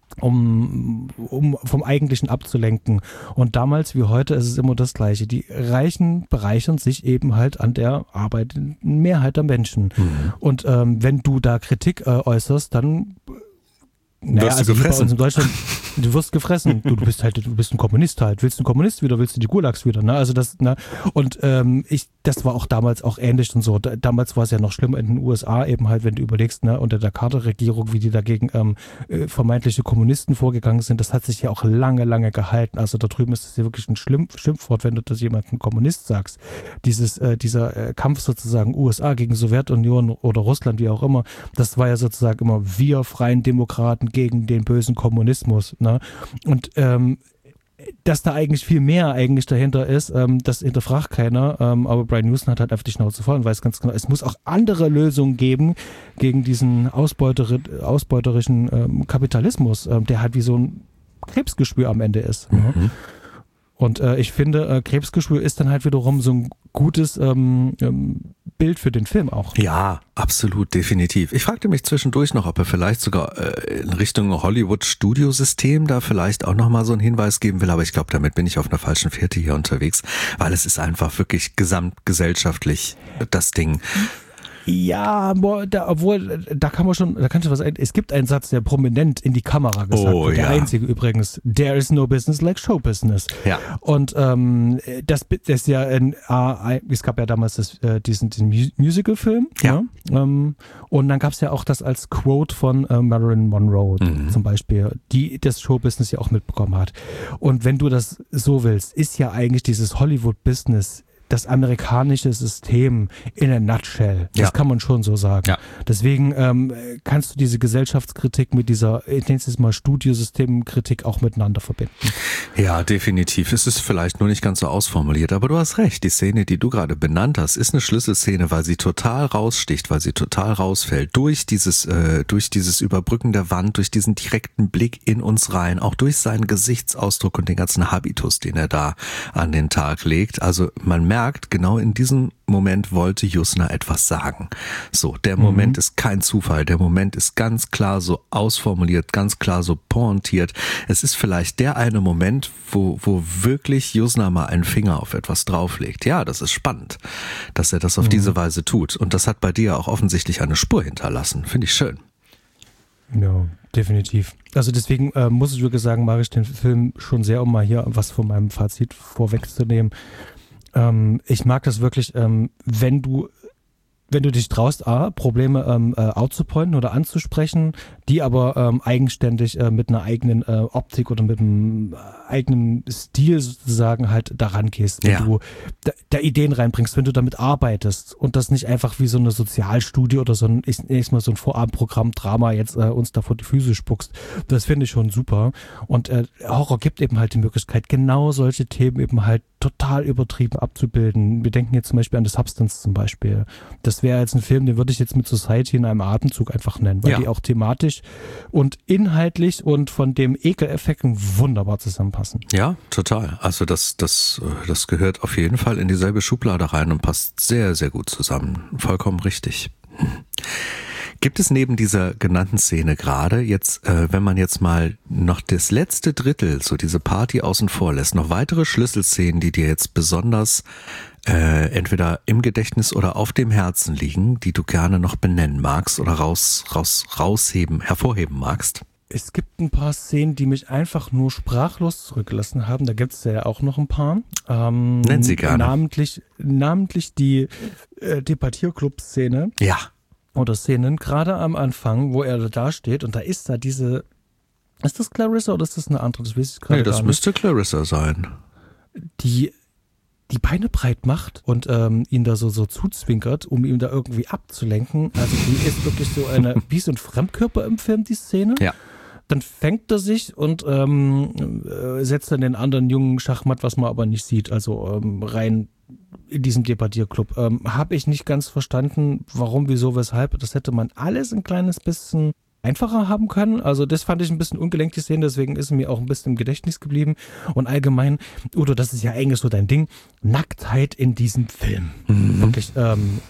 Um, um vom Eigentlichen abzulenken. Und damals wie heute ist es immer das Gleiche. Die Reichen bereichern sich eben halt an der arbeitenden Mehrheit der Menschen. Mhm. Und ähm, wenn du da Kritik äh, äußerst, dann naja, wirst du also gefressen. Bei uns in Deutschland, du wirst gefressen. Du, du bist halt, du bist ein Kommunist halt. Willst du ein Kommunist wieder, willst du die Gulags wieder, ne? Also das, ne? Und ähm, ich, das war auch damals auch ähnlich und so. Da, damals war es ja noch schlimmer in den U S A eben halt, wenn du überlegst, ne, unter der Carter-Regierung, wie die dagegen ähm, äh, vermeintliche Kommunisten vorgegangen sind. Das hat sich ja auch lange, lange gehalten. Also da drüben ist es ja wirklich ein Schlimm, Schimpfwort, wenn du das jemandem Kommunist sagst. Dieses, äh, dieser äh, Kampf sozusagen U S A gegen Sowjetunion oder Russland, wie auch immer, das war ja sozusagen immer wir freien Demokraten gegen den bösen Kommunismus. Ne? Und ähm, dass da eigentlich viel mehr eigentlich dahinter ist, ähm, das hinterfragt keiner, ähm, aber Brian Houston hat halt einfach die Schnauze voll und weiß ganz genau, es muss auch andere Lösungen geben gegen diesen ausbeuter- ausbeuterischen ähm, Kapitalismus, ähm, der halt wie so ein Krebsgeschwür am Ende ist. Mhm. Ne? Und äh, ich finde, äh, Krebsgeschwür ist dann halt wiederum so ein gutes ähm, ähm, Bild für den Film auch. Ja, absolut, definitiv. Ich fragte mich zwischendurch noch, ob er vielleicht sogar äh, in Richtung Hollywood-Studiosystem da vielleicht auch nochmal so einen Hinweis geben will, aber ich glaube, damit bin ich auf einer falschen Fährte hier unterwegs, weil es ist einfach wirklich gesamtgesellschaftlich das Ding. Ja, boah, da, obwohl, da kann man schon, da kannst du was ein. Es gibt einen Satz, der prominent in die Kamera gesagt oh, wird. Der ja. einzige übrigens. There is no business like show business. Ja. Und ähm, das, das ist ja ein, äh, es gab ja damals das, äh, diesen, diesen Musical-Film. Ja. Ja? Ähm, und dann gab es ja auch das als Quote von äh, Marilyn Monroe mhm. zum Beispiel, die das Showbusiness ja auch mitbekommen hat. Und wenn du das so willst, ist ja eigentlich dieses Hollywood-Business das amerikanische System in a nutshell. Das ja. kann man schon so sagen. Ja. Deswegen ähm, kannst du diese Gesellschaftskritik mit dieser, ich nenne es jetzt mal Studiosystemkritik auch miteinander verbinden. Ja, definitiv. Es ist vielleicht nur nicht ganz so ausformuliert, aber du hast recht. Die Szene, die du gerade benannt hast, ist eine Schlüsselszene, weil sie total raussticht, weil sie total rausfällt. Durch dieses, äh, durch dieses Überbrücken der Wand, durch diesen direkten Blick in uns rein, auch durch seinen Gesichtsausdruck und den ganzen Habitus, den er da an den Tag legt. Also man merkt, genau in diesem Moment wollte Jussner etwas sagen. So, der Moment mhm. ist kein Zufall. Der Moment ist ganz klar so ausformuliert, ganz klar so pointiert. Es ist vielleicht der eine Moment, wo, wo wirklich Jussner mal einen Finger auf etwas drauflegt. Ja, das ist spannend, dass er das auf mhm. diese Weise tut. Und das hat bei dir auch offensichtlich eine Spur hinterlassen. Finde ich schön. Ja, definitiv. Also deswegen äh, muss ich wirklich sagen, mag ich den Film schon sehr, um mal hier was von meinem Fazit vorwegzunehmen. Ähm, ich mag das wirklich, ähm, wenn du wenn du dich traust, A, Probleme ähm, äh, outzupointen oder anzusprechen, die aber ähm, eigenständig äh, mit einer eigenen äh, Optik oder mit einem äh, eigenen Stil sozusagen halt daran gehst, wenn ja. du da, da Ideen reinbringst, wenn du damit arbeitest und das nicht einfach wie so eine Sozialstudie oder so ein, ich nächstes Mal so ein Vorabendprogramm Drama jetzt äh, uns da vor die Füße spuckst. Das finde ich schon super. Und äh, Horror gibt eben halt die Möglichkeit, genau solche Themen eben halt total übertrieben abzubilden. Wir denken jetzt zum Beispiel an The Substance zum Beispiel. Das wäre jetzt ein Film, den würde ich jetzt mit Society in einem Atemzug einfach nennen, weil ja. die auch thematisch und inhaltlich und von dem Ekeleffekt wunderbar zusammenpassen. Ja, total. Also das, das, das gehört auf jeden Fall in dieselbe Schublade rein und passt sehr, sehr gut zusammen. Vollkommen richtig. Gibt es neben dieser genannten Szene gerade jetzt, äh, wenn man jetzt mal noch das letzte Drittel, so diese Party außen vor lässt, noch weitere Schlüsselszenen, die dir jetzt besonders äh, entweder im Gedächtnis oder auf dem Herzen liegen, die du gerne noch benennen magst oder raus, raus, rausheben, hervorheben magst? Es gibt ein paar Szenen, die mich einfach nur sprachlos zurückgelassen haben. Da gibt es ja auch noch ein paar. Ähm, Nenn sie gerne. Namentlich, namentlich die äh, Debattierclub-Szene. Ja. Oder Szenen, gerade am Anfang, wo er da steht und da ist da diese, ist das Clarissa oder ist das eine andere? Das weiß ich gerade Nee, das gar nicht. müsste Clarissa sein. Die die Beine breit macht und ähm, ihn da so so zuzwinkert, um ihn da irgendwie abzulenken. Also die ist wirklich so eine, wie so ein Fremdkörper im Film, die Szene. Ja. Dann fängt er sich und ähm, äh, setzt dann den anderen Jungen Schachmatt, was man aber nicht sieht. Also ähm, rein in diesem Debattierclub. Ähm, Habe ich nicht ganz verstanden, warum, wieso, weshalb. Das hätte man alles ein kleines bisschen einfacher haben können. Also das fand ich ein bisschen ungelenkt, die Szene, deswegen ist mir auch ein bisschen im Gedächtnis geblieben. Und allgemein, Udo, das ist ja eigentlich so dein Ding, Nacktheit in diesem Film. Mhm. Wirklich, ähm,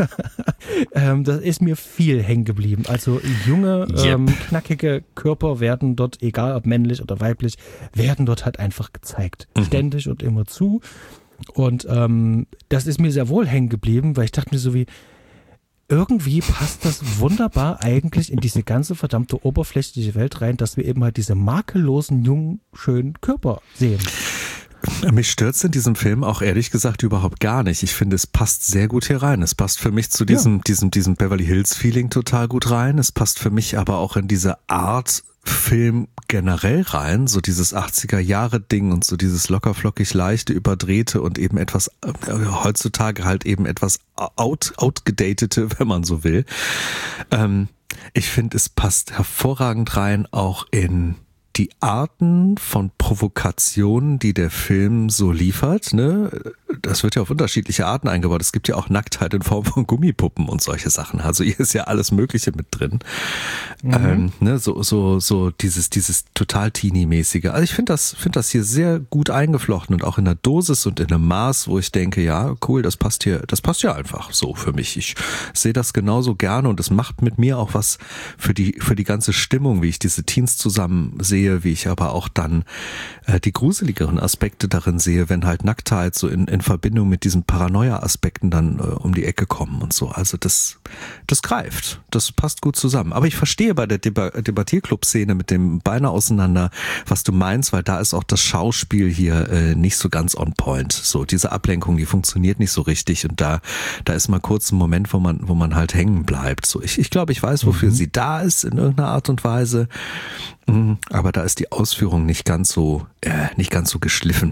ähm, das ist mir viel hängen geblieben. Also junge, yep. ähm, knackige Körper werden dort, egal ob männlich oder weiblich, werden dort halt einfach gezeigt. Mhm. Ständig und immer zu. Und ähm, das ist mir sehr wohl hängen geblieben, weil ich dachte mir so wie, irgendwie passt das wunderbar eigentlich in diese ganze verdammte oberflächliche Welt rein, dass wir eben halt diese makellosen, jungen, schönen Körper sehen. Mich stört's in diesem Film auch ehrlich gesagt überhaupt gar nicht. Ich finde, es passt sehr gut hier rein. Es passt für mich zu diesem, ja. diesem, diesem Beverly Hills Feeling total gut rein. Es passt für mich aber auch in diese Art Film generell rein, so dieses achtziger-Jahre-Ding und so dieses lockerflockig leichte, überdrehte und eben etwas, äh, heutzutage halt eben etwas out, outgedatete, wenn man so will. Ähm, ich finde, es passt hervorragend rein, auch in die Arten von Provokationen, die der Film so liefert, ne? das wird ja auf unterschiedliche Arten eingebaut. Es gibt ja auch Nacktheit in Form von Gummipuppen und solche Sachen. Also hier ist ja alles Mögliche mit drin. Mhm. Ähm, ne, so, so, so dieses, dieses total Teenie-mäßige. Also ich finde das, finde das hier sehr gut eingeflochten und auch in der Dosis und in einem Maß, wo ich denke, ja, cool, das passt hier, das passt ja einfach so für mich. Ich sehe das genauso gerne und es macht mit mir auch was für die, für die ganze Stimmung, wie ich diese Teens zusammen sehe, wie ich aber auch dann äh, die gruseligeren Aspekte darin sehe, wenn halt Nacktheit so in, in Verbindung mit diesen Paranoia-Aspekten dann äh, um die Ecke kommen und so. Also das, das greift. Das passt gut zusammen. Aber ich verstehe bei der Deba- Debattierclub-Szene mit dem Beine auseinander, was du meinst, weil da ist auch das Schauspiel hier äh, nicht so ganz on point. So, diese Ablenkung, die funktioniert nicht so richtig und da, da ist mal kurz ein Moment, wo man, wo man halt hängen bleibt. So, ich, ich glaube, ich weiß, wofür mhm. sie da ist in irgendeiner Art und Weise. Mhm. Aber da ist die Ausführung nicht ganz so, äh, nicht ganz so geschliffen.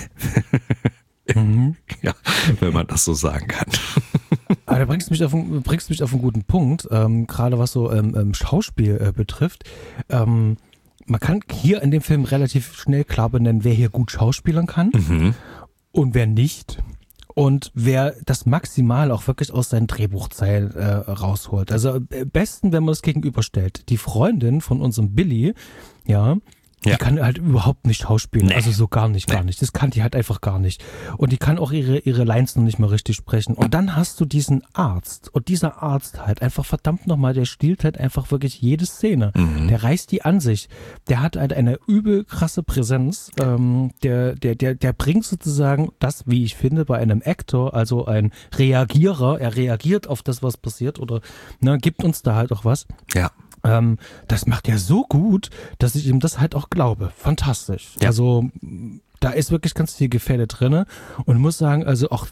Mhm. Ja, wenn man das so sagen kann. Aber da bringst du mich auf, bringst mich auf einen guten Punkt, ähm, gerade was so ähm, Schauspiel äh, betrifft. Ähm, man kann hier in dem Film relativ schnell klar benennen, wer hier gut schauspielern kann mhm. und wer nicht. Und wer das maximal auch wirklich aus seinen Drehbuchzeilen äh, rausholt. Also am besten, wenn man das gegenüberstellt. Die Freundin von unserem Billy, ja, Ja. Die kann halt überhaupt nicht schauspielen, nee. also so gar nicht, gar nee. nicht. Das kann die halt einfach gar nicht. Und die kann auch ihre ihre Lines noch nicht mal richtig sprechen. Und dann hast du diesen Arzt und dieser Arzt halt einfach verdammt nochmal, der stiehlt halt einfach wirklich jede Szene. Mhm. Der reißt die an sich. Der hat halt eine übel krasse Präsenz. Ähm, der der der der bringt sozusagen das, wie ich finde, bei einem Actor, also ein Reagierer. Er reagiert auf das, was passiert oder ne, gibt uns da halt auch was. Ja. Ähm, das macht er so gut, dass ich ihm das halt auch glaube. Fantastisch. Ja. Also da ist wirklich ganz viel Gefälle drin und muss sagen, also auch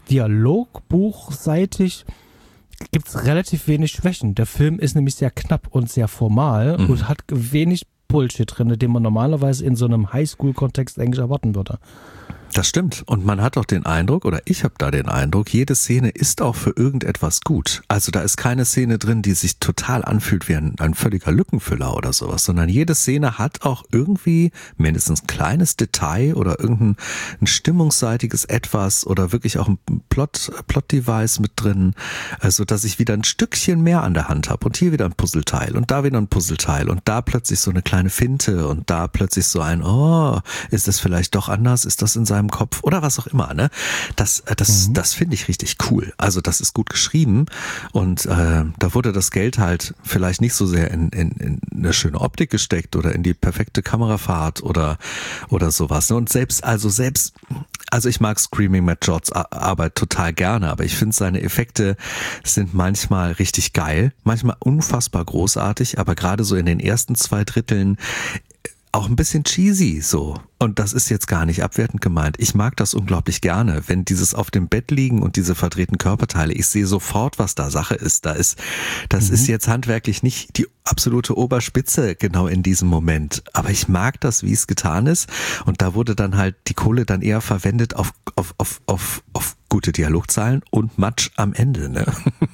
dialogbuchseitig gibt's relativ wenig Schwächen. Der Film ist nämlich sehr knapp und sehr formal mhm. und hat wenig Bullshit drin, den man normalerweise in so einem Highschool-Kontext eigentlich erwarten würde. Das stimmt. Und man hat auch den Eindruck, oder ich habe da den Eindruck, jede Szene ist auch für irgendetwas gut. Also da ist keine Szene drin, die sich total anfühlt wie ein, ein völliger Lückenfüller oder sowas, sondern jede Szene hat auch irgendwie mindestens ein kleines Detail oder irgendein ein stimmungsseitiges Etwas oder wirklich auch ein Plot, Plot-Device mit drin, also dass ich wieder ein Stückchen mehr an der Hand habe und hier wieder ein Puzzleteil und da wieder ein Puzzleteil und da plötzlich so eine kleine Finte und da plötzlich so ein, oh, ist das vielleicht doch anders, ist das in seinem Kopf oder was auch immer, ne? Das, das, mhm. das finde ich richtig cool. Also das ist gut geschrieben und äh, da wurde das Geld halt vielleicht nicht so sehr in, in, in eine schöne Optik gesteckt oder in die perfekte Kamerafahrt oder oder sowas. Ne? Und selbst, also selbst, also ich mag Screaming Mad George's Arbeit total gerne, aber ich finde seine Effekte sind manchmal richtig geil, manchmal unfassbar großartig, aber gerade so in den ersten zwei Dritteln auch ein bisschen cheesy so. Und das ist jetzt gar nicht abwertend gemeint. Ich mag das unglaublich gerne, wenn dieses auf dem Bett liegen und diese verdrehten Körperteile, ich sehe sofort, was da Sache ist. Da ist, das mhm. ist jetzt handwerklich nicht die absolute Oberspitze genau in diesem Moment. Aber ich mag das, wie es getan ist. Und da wurde dann halt die Kohle dann eher verwendet auf, auf, auf, auf, auf gute Dialogzeilen und Matsch am Ende, ne?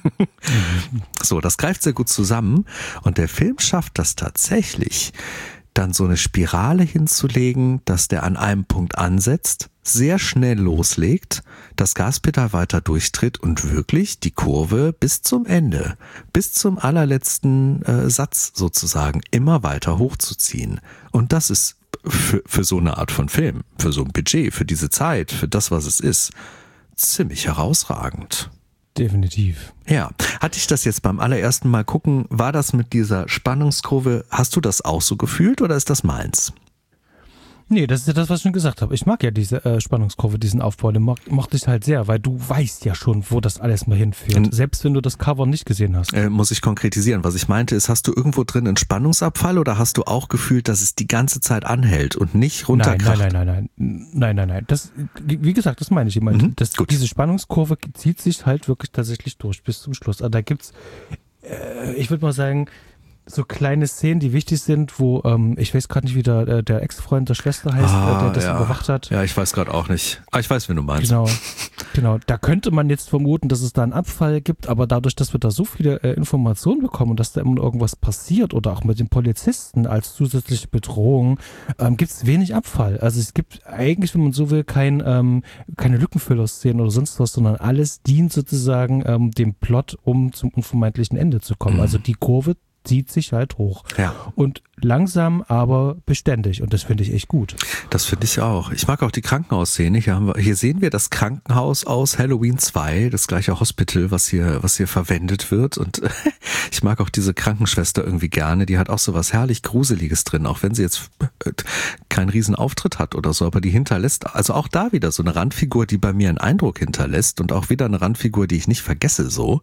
Mhm. So, das greift sehr gut zusammen. Und der Film schafft das tatsächlich, dann so eine Spirale hinzulegen, dass der an einem Punkt ansetzt, sehr schnell loslegt, das Gaspedal weiter durchtritt und wirklich die Kurve bis zum Ende, bis zum allerletzten äh, Satz sozusagen immer weiter hochzuziehen. Und das ist für, für so eine Art von Film, für so ein Budget, für diese Zeit, für das, was es ist, ziemlich herausragend. Definitiv. Ja, hatte ich das jetzt beim allerersten Mal gucken, war das mit dieser Spannungskurve, hast du das auch so gefühlt oder ist das meins? Nee, das ist ja das, was ich schon gesagt habe. Ich mag ja diese äh, Spannungskurve, diesen Aufbau, den mag, mochte ich halt sehr, weil du weißt ja schon, wo das alles mal hinführt, in, selbst wenn du das Cover nicht gesehen hast. Äh, muss ich konkretisieren. Was ich meinte ist, hast du irgendwo drin einen Spannungsabfall oder hast du auch gefühlt, dass es die ganze Zeit anhält und nicht runterkracht? Nein, nein, nein, nein, nein, nein, nein, nein. Das, wie gesagt, das meine ich immer. Mhm, das, diese Spannungskurve zieht sich halt wirklich tatsächlich durch bis zum Schluss. Also da gibt's, äh, ich würde mal sagen, so kleine Szenen, die wichtig sind, wo, ähm, ich weiß gerade nicht, wie der, äh, der Ex-Freund der Schwester heißt, ah, äh, der das ja. überwacht hat. Ja, ich weiß gerade auch nicht. Ah, ich weiß, wen du meinst. Genau, genau. Da könnte man jetzt vermuten, dass es da einen Abfall gibt, aber dadurch, dass wir da so viele äh, Informationen bekommen und dass da immer irgendwas passiert oder auch mit den Polizisten als zusätzliche Bedrohung, ähm, gibt es wenig Abfall. Also es gibt eigentlich, wenn man so will, kein, ähm, keine Lückenfüller-Szenen oder sonst was, sondern alles dient sozusagen ähm, dem Plot, um zum unvermeidlichen Ende zu kommen. Mhm. Also die Kurve zieht sich halt hoch. Ja. Und langsam, aber beständig. Und das finde ich echt gut. Das finde ich auch. Ich mag auch die Krankenhausszene. Hier, haben wir, hier sehen wir das Krankenhaus aus Halloween zwei, das gleiche Hospital, was hier, was hier verwendet wird. Und ich mag auch diese Krankenschwester irgendwie gerne. Die hat auch so was herrlich Gruseliges drin, auch wenn sie jetzt keinen riesen Auftritt hat oder so. Aber die hinterlässt, also auch da wieder so eine Randfigur, die bei mir einen Eindruck hinterlässt und auch wieder eine Randfigur, die ich nicht vergesse so.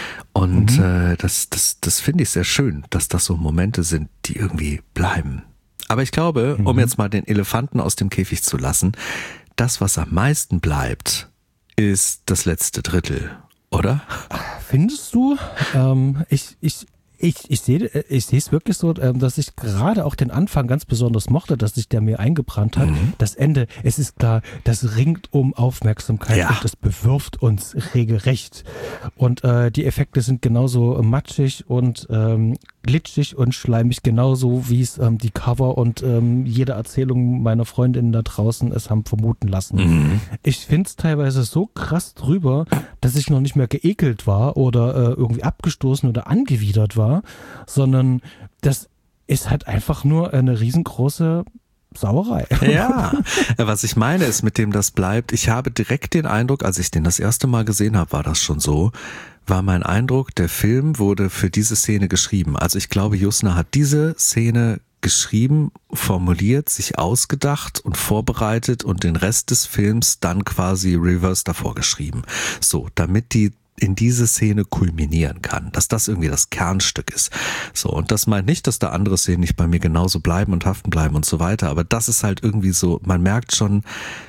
Und mhm. äh, das, das, das finde ich sehr schön, dass das so Momente sind, die irgendwie bleiben. Aber ich glaube, mhm. um jetzt mal den Elefanten aus dem Käfig zu lassen, das, was am meisten bleibt, ist das letzte Drittel, oder? Findest du? Ähm, ich, ich, ich, ich sehe ich sehe es wirklich so, dass ich gerade auch den Anfang ganz besonders mochte, dass sich der mir eingebrannt hat. Mhm. Das Ende, es ist klar, das ringt um Aufmerksamkeit ja. und das bewirft uns regelrecht. Und äh, die Effekte sind genauso matschig und ähm, glitschig und schleimig, genauso wie es ähm, die Cover und ähm, jede Erzählung meiner Freundinnen da draußen es haben vermuten lassen. Mhm. Ich finde es teilweise so krass drüber, dass ich noch nicht mehr geekelt war oder äh, irgendwie abgestoßen oder angewidert war, sondern das ist halt einfach nur eine riesengroße Sauerei. Ja, was ich meine ist, mit dem das bleibt, ich habe direkt den Eindruck, als ich den das erste Mal gesehen habe, war das schon so, war mein Eindruck, der Film wurde für diese Szene geschrieben. Also ich glaube, Jusner hat diese Szene geschrieben, formuliert, sich ausgedacht und vorbereitet und den Rest des Films dann quasi reverse davor geschrieben. So, damit die in diese Szene kulminieren kann, dass das irgendwie das Kernstück ist. So, und das meint nicht, dass da andere Szenen nicht bei mir genauso bleiben und haften bleiben und so weiter, aber das ist halt irgendwie so, man merkt schon,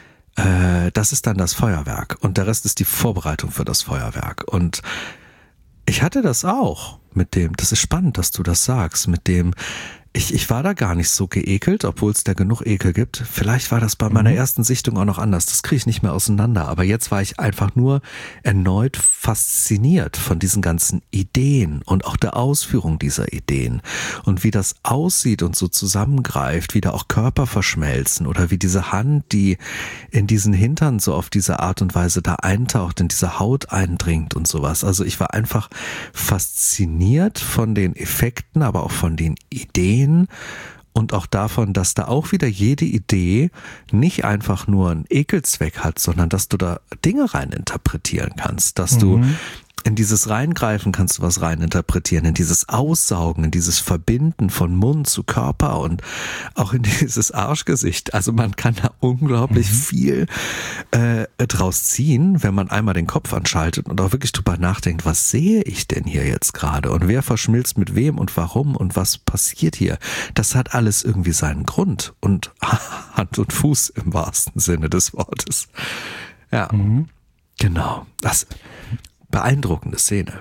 äh, das ist dann das Feuerwerk und der Rest ist die Vorbereitung für das Feuerwerk. Und ich hatte das auch mit dem, das ist spannend, dass du das sagst, mit dem, Ich, ich war da gar nicht so geekelt, obwohl es da genug Ekel gibt. Vielleicht war das bei meiner ersten Sichtung auch noch anders. Das kriege ich nicht mehr auseinander. Aber jetzt war ich einfach nur erneut fasziniert von diesen ganzen Ideen und auch der Ausführung dieser Ideen. Und wie das aussieht und so zusammengreift, wie da auch Körper verschmelzen oder wie diese Hand, die in diesen Hintern so auf diese Art und Weise da eintaucht, in diese Haut eindringt und sowas. Also ich war einfach fasziniert von den Effekten, aber auch von den Ideen. Und auch davon, dass da auch wieder jede Idee nicht einfach nur einen Ekelzweck hat, sondern dass du da Dinge rein interpretieren kannst, dass mhm. du in dieses Reingreifen kannst du was reininterpretieren, in dieses Aussaugen, in dieses Verbinden von Mund zu Körper und auch in dieses Arschgesicht. Also man kann da unglaublich mhm. viel äh, draus ziehen, wenn man einmal den Kopf anschaltet und auch wirklich drüber nachdenkt, was sehe ich denn hier jetzt gerade und wer verschmilzt mit wem und warum und was passiert hier. Das hat alles irgendwie seinen Grund und Hand und Fuß im wahrsten Sinne des Wortes. Ja, mhm. genau. Das beeindruckende Szene.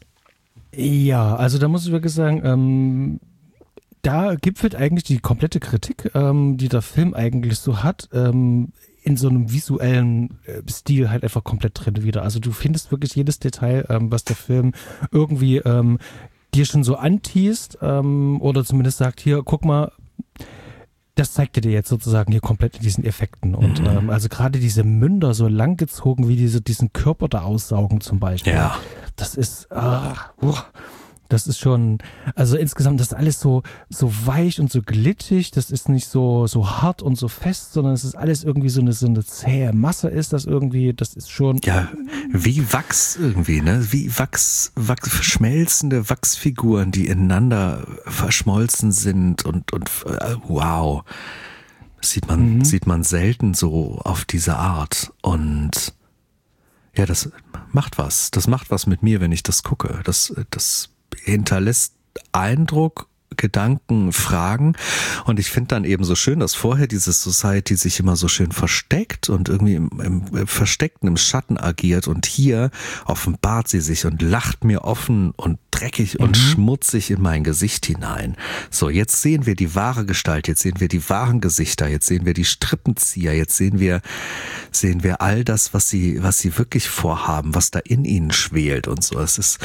Ja, also da muss ich wirklich sagen, ähm, da gipfelt eigentlich die komplette Kritik, ähm, die der Film eigentlich so hat, ähm, in so einem visuellen äh, Stil halt einfach komplett drin wieder. Also du findest wirklich jedes Detail, ähm, was der Film irgendwie ähm, dir schon so anteast ähm, oder zumindest sagt, hier, guck mal, das zeigt dir jetzt sozusagen hier komplett in diesen Effekten. Und mhm. ähm, also gerade diese Münder so langgezogen, wie diese diesen Körper da aussaugen zum Beispiel. Ja. Das ist, ah, uh, das ist schon, also insgesamt, das ist alles so, so weich und so glitschig. Das ist nicht so, so hart und so fest, sondern es ist alles irgendwie so eine, so eine zähe Masse ist das irgendwie, das ist schon. Ja, wie Wachs irgendwie, ne? Wie Wachs, Wachs, verschmelzende Wachsfiguren, die ineinander verschmolzen sind und, und, äh, wow. Sieht man, mhm. sieht man selten so auf diese Art und ja, das macht was. Das macht was mit mir, wenn ich das gucke. Das, das hinterlässt Eindruck Gedanken, Fragen. Und ich finde dann eben so schön, dass vorher diese Society sich immer so schön versteckt und irgendwie im, im Versteckten, im Schatten agiert. Und hier offenbart sie sich und lacht mir offen und dreckig und mhm. schmutzig in mein Gesicht hinein. So, jetzt sehen wir die wahre Gestalt, jetzt sehen wir die wahren Gesichter, jetzt sehen wir die Strippenzieher, jetzt sehen wir, sehen wir all das, was sie, was sie wirklich vorhaben, was da in ihnen schwelt und so. Es ist,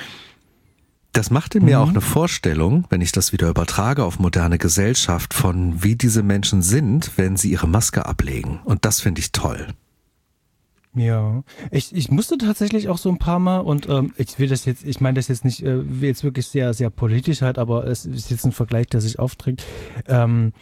das machte mir mhm. auch eine Vorstellung, wenn ich das wieder übertrage auf moderne Gesellschaft, von wie diese Menschen sind, wenn sie ihre Maske ablegen. Und das finde ich toll. Ja, ich, ich musste tatsächlich auch so ein paar Mal und ähm, ich will das jetzt, ich meine das jetzt nicht, äh, jetzt wirklich sehr, sehr politisch halt, aber es ist jetzt ein Vergleich, der sich aufträgt. Ähm,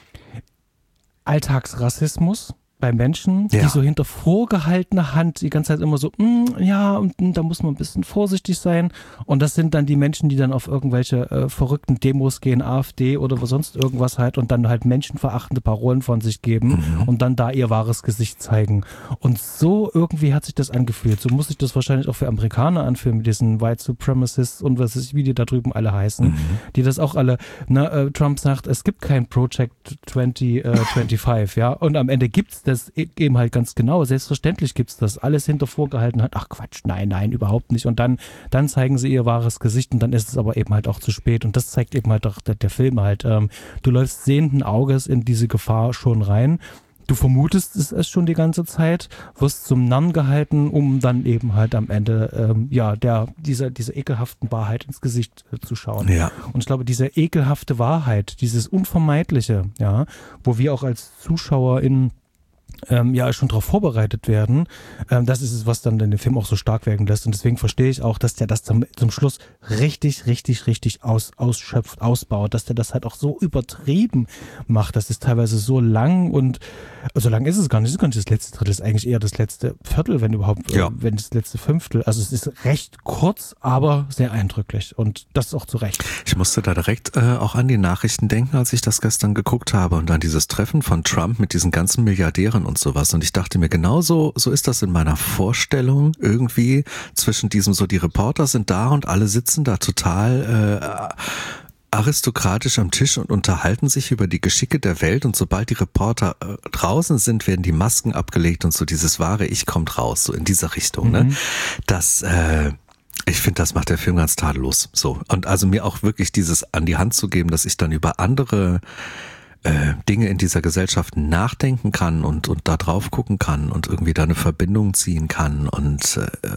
Alltagsrassismus bei Menschen, ja. die so hinter vorgehaltener Hand die ganze Zeit immer so, mm, ja, und, und da muss man ein bisschen vorsichtig sein. Und das sind dann die Menschen, die dann auf irgendwelche äh, verrückten Demos gehen, AfD oder sonst irgendwas halt und dann halt menschenverachtende Parolen von sich geben mhm. und dann da ihr wahres Gesicht zeigen. Und so irgendwie hat sich das angefühlt. So muss sich das wahrscheinlich auch für Amerikaner anfühlen mit diesen White Supremacists und was ist, wie die da drüben alle heißen, mhm. die das auch alle, na, äh, Trump sagt, es gibt kein Project zwanzig fünfundzwanzig, ja, und am Ende gibt's das eben halt ganz genau. Selbstverständlich gibt's das. Alles hinter vorgehalten hat. Ach Quatsch, nein, nein, überhaupt nicht. Und dann, dann zeigen sie ihr wahres Gesicht und dann ist es aber eben halt auch zu spät. Und das zeigt eben halt auch der, der Film halt. Ähm, du läufst sehenden Auges in diese Gefahr schon rein. Du vermutest es, es schon die ganze Zeit, wirst zum Narren gehalten, um dann eben halt am Ende ähm, ja der dieser dieser ekelhaften Wahrheit ins Gesicht äh, zu schauen. Ja. Und ich glaube, diese ekelhafte Wahrheit, dieses Unvermeidliche, ja, wo wir auch als Zuschauer in Ähm, ja schon darauf vorbereitet werden, ähm, das ist es, was dann den Film auch so stark wirken lässt und deswegen verstehe ich auch, dass der das zum, zum Schluss richtig, richtig, richtig aus, ausschöpft, ausbaut, dass der das halt auch so übertrieben macht, das ist teilweise so lang und so lang ist es gar nicht, es ist gar nicht das letzte Drittel, es ist eigentlich eher das letzte Viertel, wenn überhaupt, ja. äh, wenn das letzte Fünftel, also es ist recht kurz, aber sehr eindrücklich und das ist auch zu Recht. Ich musste da direkt äh, auch an die Nachrichten denken, als ich das gestern geguckt habe und an dieses Treffen von Trump mit diesen ganzen Milliardären und sowas. Und ich dachte mir, genauso so ist das in meiner Vorstellung irgendwie zwischen diesem, so die Reporter sind da und alle sitzen da total äh, aristokratisch am Tisch und unterhalten sich über die Geschicke der Welt und sobald die Reporter äh, draußen sind, werden die Masken abgelegt und so dieses wahre Ich kommt raus, so in dieser Richtung. Mhm. Ne? Das äh, ich finde, das macht der Film ganz tadellos. So. Und also mir auch wirklich dieses an die Hand zu geben, dass ich dann über andere Äh, Dinge in dieser Gesellschaft nachdenken kann und und da drauf gucken kann und irgendwie da eine Verbindung ziehen kann und äh,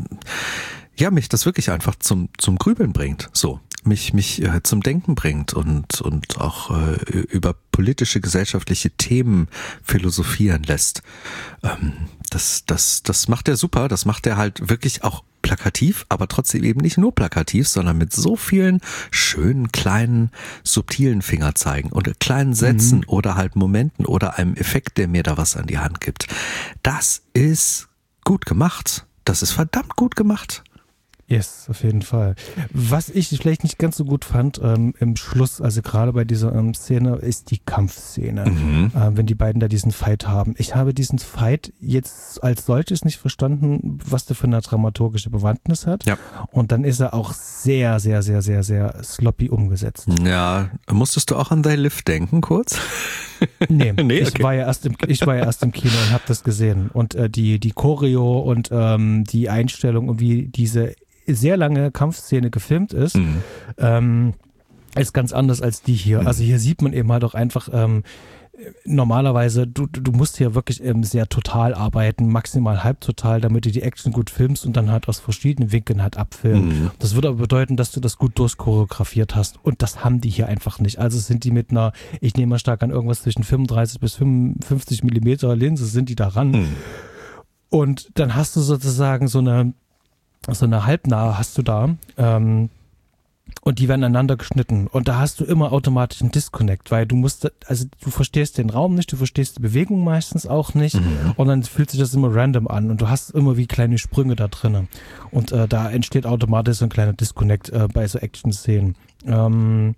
ja, mich das wirklich einfach zum zum Grübeln bringt, so mich mich äh, zum Denken bringt und und auch äh, über politische gesellschaftliche Themen philosophieren lässt. Ähm, das das das macht er super, das macht er halt wirklich auch plakativ, aber trotzdem eben nicht nur plakativ, sondern mit so vielen schönen, kleinen, subtilen Fingerzeigen und kleinen Sätzen mhm. oder halt Momenten oder einem Effekt, der mir da was an die Hand gibt. Das ist gut gemacht. Das ist verdammt gut gemacht. Yes, auf jeden Fall. Was ich vielleicht nicht ganz so gut fand ähm, im Schluss, also gerade bei dieser ähm, Szene, ist die Kampfszene, mhm. äh, wenn die beiden da diesen Fight haben. Ich habe diesen Fight jetzt als solches nicht verstanden, was der für eine dramaturgische Bewandtnis hat. Ja. Und dann ist er auch sehr, sehr, sehr, sehr, sehr sloppy umgesetzt. Ja, musstest du auch an They Live denken kurz? Nee, nee okay. ich war ja erst im, ich war ja erst im Kino und habe das gesehen. Und äh, die, die Choreo und ähm, die Einstellung und wie diese sehr lange Kampfszene gefilmt ist, mhm. ähm, ist ganz anders als die hier. Mhm. Also hier sieht man eben halt auch einfach, ähm, normalerweise, du, du musst hier wirklich ähm, sehr total arbeiten, maximal halbtotal, damit du die Action gut filmst und dann halt aus verschiedenen Winkeln halt abfilmen. Mhm. Das würde aber bedeuten, dass du das gut durchchoreografiert hast und das haben die hier einfach nicht. Also sind die mit einer, ich nehme mal stark an, irgendwas zwischen fünfunddreißig bis fünfundfünfzig Millimeter Linse sind die da ran. Mhm. Und dann hast du sozusagen so eine so eine Halbnahe hast du da ähm, und die werden aneinander geschnitten und da hast du immer automatisch einen Disconnect, weil du musst, also du verstehst den Raum nicht, du verstehst die Bewegung meistens auch nicht mhm. und dann fühlt sich das immer random an und du hast immer wie kleine Sprünge da drinnen und äh, da entsteht automatisch so ein kleiner Disconnect äh, bei so Action-Szenen. Ähm,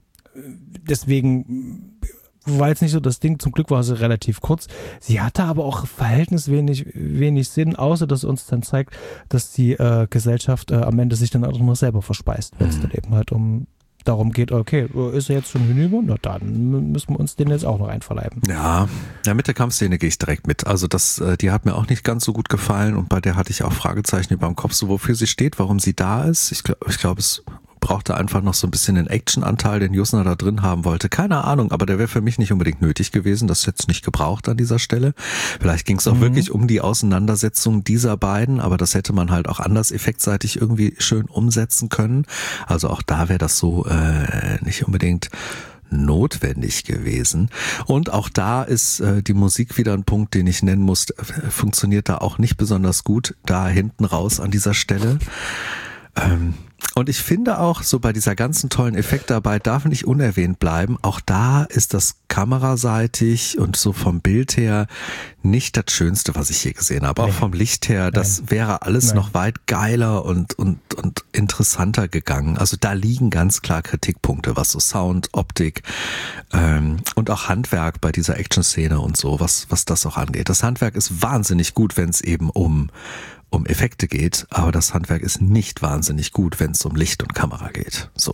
deswegen war jetzt nicht so das Ding, zum Glück war sie relativ kurz. Sie hatte aber auch verhältniswenig wenig Sinn, außer dass uns dann zeigt, dass die äh, Gesellschaft äh, am Ende sich dann auch noch selber verspeist, wenn es mhm. dann eben halt um darum geht, okay, ist er jetzt schon hinüber? Na dann müssen wir uns den jetzt auch noch einverleiben. Ja, ja, mit der Kampfszene gehe ich direkt mit. Also das, die hat mir auch nicht ganz so gut gefallen und bei der hatte ich auch Fragezeichen über dem Kopf, so wofür sie steht, warum sie da ist. Ich glaube, ich glaube, es brauchte einfach noch so ein bisschen den Action-Anteil, den Jusner da drin haben wollte. Keine Ahnung, aber der wäre für mich nicht unbedingt nötig gewesen. Das hätte es nicht gebraucht an dieser Stelle. Vielleicht ging es auch mhm. wirklich um die Auseinandersetzung dieser beiden, aber das hätte man halt auch anders effektseitig irgendwie schön umsetzen können. Also auch da wäre das so äh, nicht unbedingt notwendig gewesen. Und auch da ist äh, die Musik wieder ein Punkt, den ich nennen muss. Funktioniert da auch nicht besonders gut, da hinten raus an dieser Stelle. Ähm, Und ich finde auch, so bei dieser ganzen tollen Effektarbeit darf nicht unerwähnt bleiben, auch da ist das kameraseitig und so vom Bild her nicht das Schönste, was ich je gesehen habe. Auch nee. vom Licht her, das Nein. wäre alles Nein. noch weit geiler und, und, und interessanter gegangen. Also da liegen ganz klar Kritikpunkte, was so Sound, Optik ähm, und auch Handwerk bei dieser Action-Szene und so, was, was das auch angeht. Das Handwerk ist wahnsinnig gut, wenn es eben um um Effekte geht, aber das Handwerk ist nicht wahnsinnig gut, wenn es um Licht und Kamera geht. So.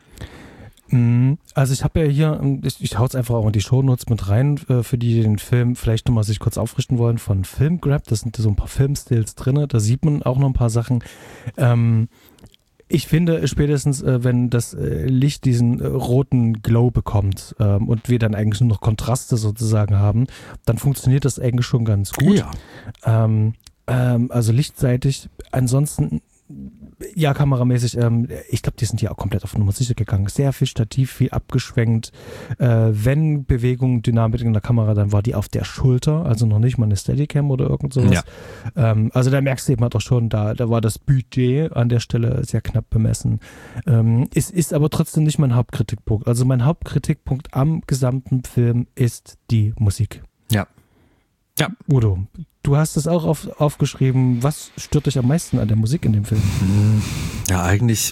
Also ich habe ja hier, ich, ich hau es einfach auch in die Shownotes mit rein, für die den Film vielleicht nochmal sich kurz aufrichten wollen, von Filmgrab, das sind so ein paar Filmstills drin, da sieht man auch noch ein paar Sachen. Ähm, Ich finde spätestens, äh, wenn das äh, Licht diesen äh, roten Glow bekommt ähm, und wir dann eigentlich nur noch Kontraste sozusagen haben, dann funktioniert das eigentlich schon ganz gut. Ja. Ähm, ähm, also lichtseitig. Ansonsten, ja, kameramäßig, ähm, ich glaube, die sind hier auch komplett auf Nummer sicher gegangen. Sehr viel Stativ, viel abgeschwenkt. Äh, wenn Bewegung, Dynamik in der Kamera, dann war die auf der Schulter, also noch nicht mal eine Steadicam oder irgend sowas. Ja. Ähm, also da merkst du eben halt auch schon, da, da war das Budget an der Stelle sehr knapp bemessen. Ähm, es ist aber trotzdem nicht mein Hauptkritikpunkt. Also mein Hauptkritikpunkt am gesamten Film ist die Musik. Ja. Ja. Udo, du hast es auch auf, aufgeschrieben. Was stört dich am meisten an der Musik in dem Film? Ja, eigentlich,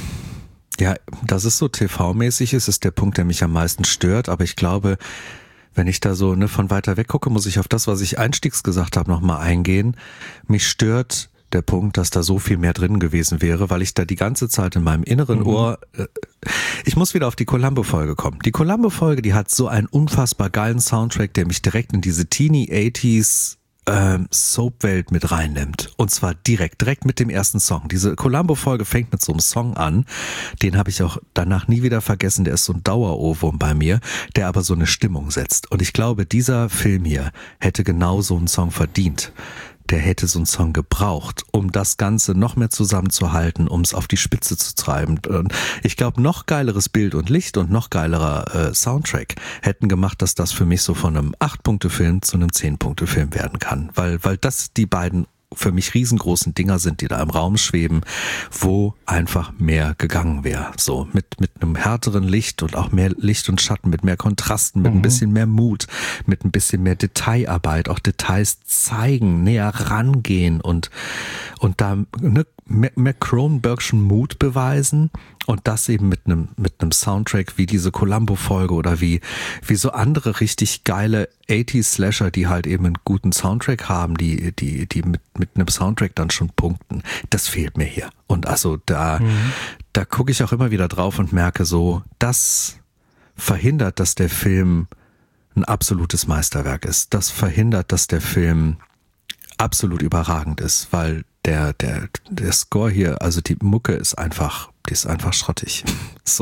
ja, dass es so T V-mäßig ist, ist der Punkt, der mich am meisten stört. Aber ich glaube, wenn ich da so ne, von weiter weg gucke, muss ich auf das, was ich einstiegs gesagt habe, nochmal eingehen. Mich stört der Punkt, dass da so viel mehr drin gewesen wäre, weil ich da die ganze Zeit in meinem inneren mhm. Ohr, äh, ich muss wieder auf die Columbo-Folge kommen. Die Columbo-Folge, die hat so einen unfassbar geilen Soundtrack, der mich direkt in diese Teenie achtziger ähm, Soap-Welt mit reinnimmt. Und zwar direkt, direkt mit dem ersten Song. Diese Columbo-Folge fängt mit so einem Song an, den habe ich auch danach nie wieder vergessen, der ist so ein Dauerohrwurm bei mir, der aber so eine Stimmung setzt. Und ich glaube, dieser Film hier hätte genau so einen Song verdient. Der hätte so einen Song gebraucht, um das Ganze noch mehr zusammenzuhalten, um es auf die Spitze zu treiben. Und ich glaube, noch geileres Bild und Licht und noch geilerer äh, Soundtrack hätten gemacht, dass das für mich so von einem acht-Punkte-Film zu einem zehn-Punkte-Film werden kann. Weil, weil das die beiden für mich riesengroßen Dinger sind, die da im Raum schweben, wo einfach mehr gegangen wäre. So mit mit einem härteren Licht und auch mehr Licht und Schatten, mit mehr Kontrasten, mit mhm. ein bisschen mehr Mut, mit ein bisschen mehr Detailarbeit, auch Details zeigen, näher rangehen und und da ne, mehr, mehr Cronenbergschen Mut beweisen und das eben mit einem mit einem Soundtrack wie diese Columbo-Folge oder wie wie so andere richtig geile achtziger-Slasher, die halt eben einen guten Soundtrack haben, die die die mit mit einem Soundtrack dann schon punkten. Das fehlt mir hier. Und also da mhm. da gucke ich auch immer wieder drauf und merke so, das verhindert, dass der Film ein absolutes Meisterwerk ist. Das verhindert, dass der Film absolut überragend ist, weil der der der Score hier, also die Mucke ist einfach, die ist einfach schrottig. So.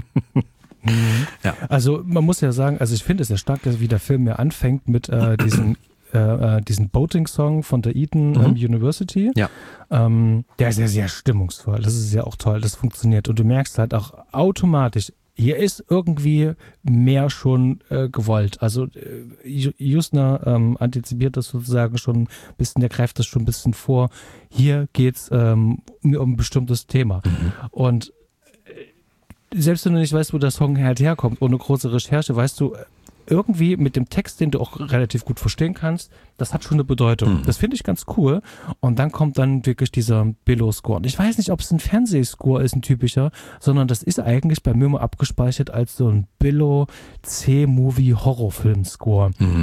Mhm. Ja. Also man muss ja sagen, also ich finde es sehr stark, dass wie der Film ja anfängt mit äh, diesen äh, diesen Boating-Song von der Eton mhm. ähm, University. Ja. Ähm, der ist ja sehr stimmungsvoll. Das ist ja auch toll, das funktioniert. Und du merkst halt auch automatisch, hier ist irgendwie mehr schon äh, gewollt. Also äh, Jusner ähm, antizipiert das sozusagen schon ein bisschen, der greift das schon ein bisschen vor. Hier geht's ähm, um, um ein bestimmtes Thema. Mhm. Und äh, selbst wenn du nicht weißt, wo der Song halt herkommt, ohne große Recherche, weißt du, irgendwie mit dem Text, den du auch relativ gut verstehen kannst, das hat schon eine Bedeutung. Mhm. Das finde ich ganz cool. Und dann kommt dann wirklich dieser Billo-Score. Und ich weiß nicht, ob es ein Fernsehscore ist, ein typischer, sondern das ist eigentlich bei mir mal abgespeichert als so ein Billo-C-Movie-Horrorfilm-Score. Mhm.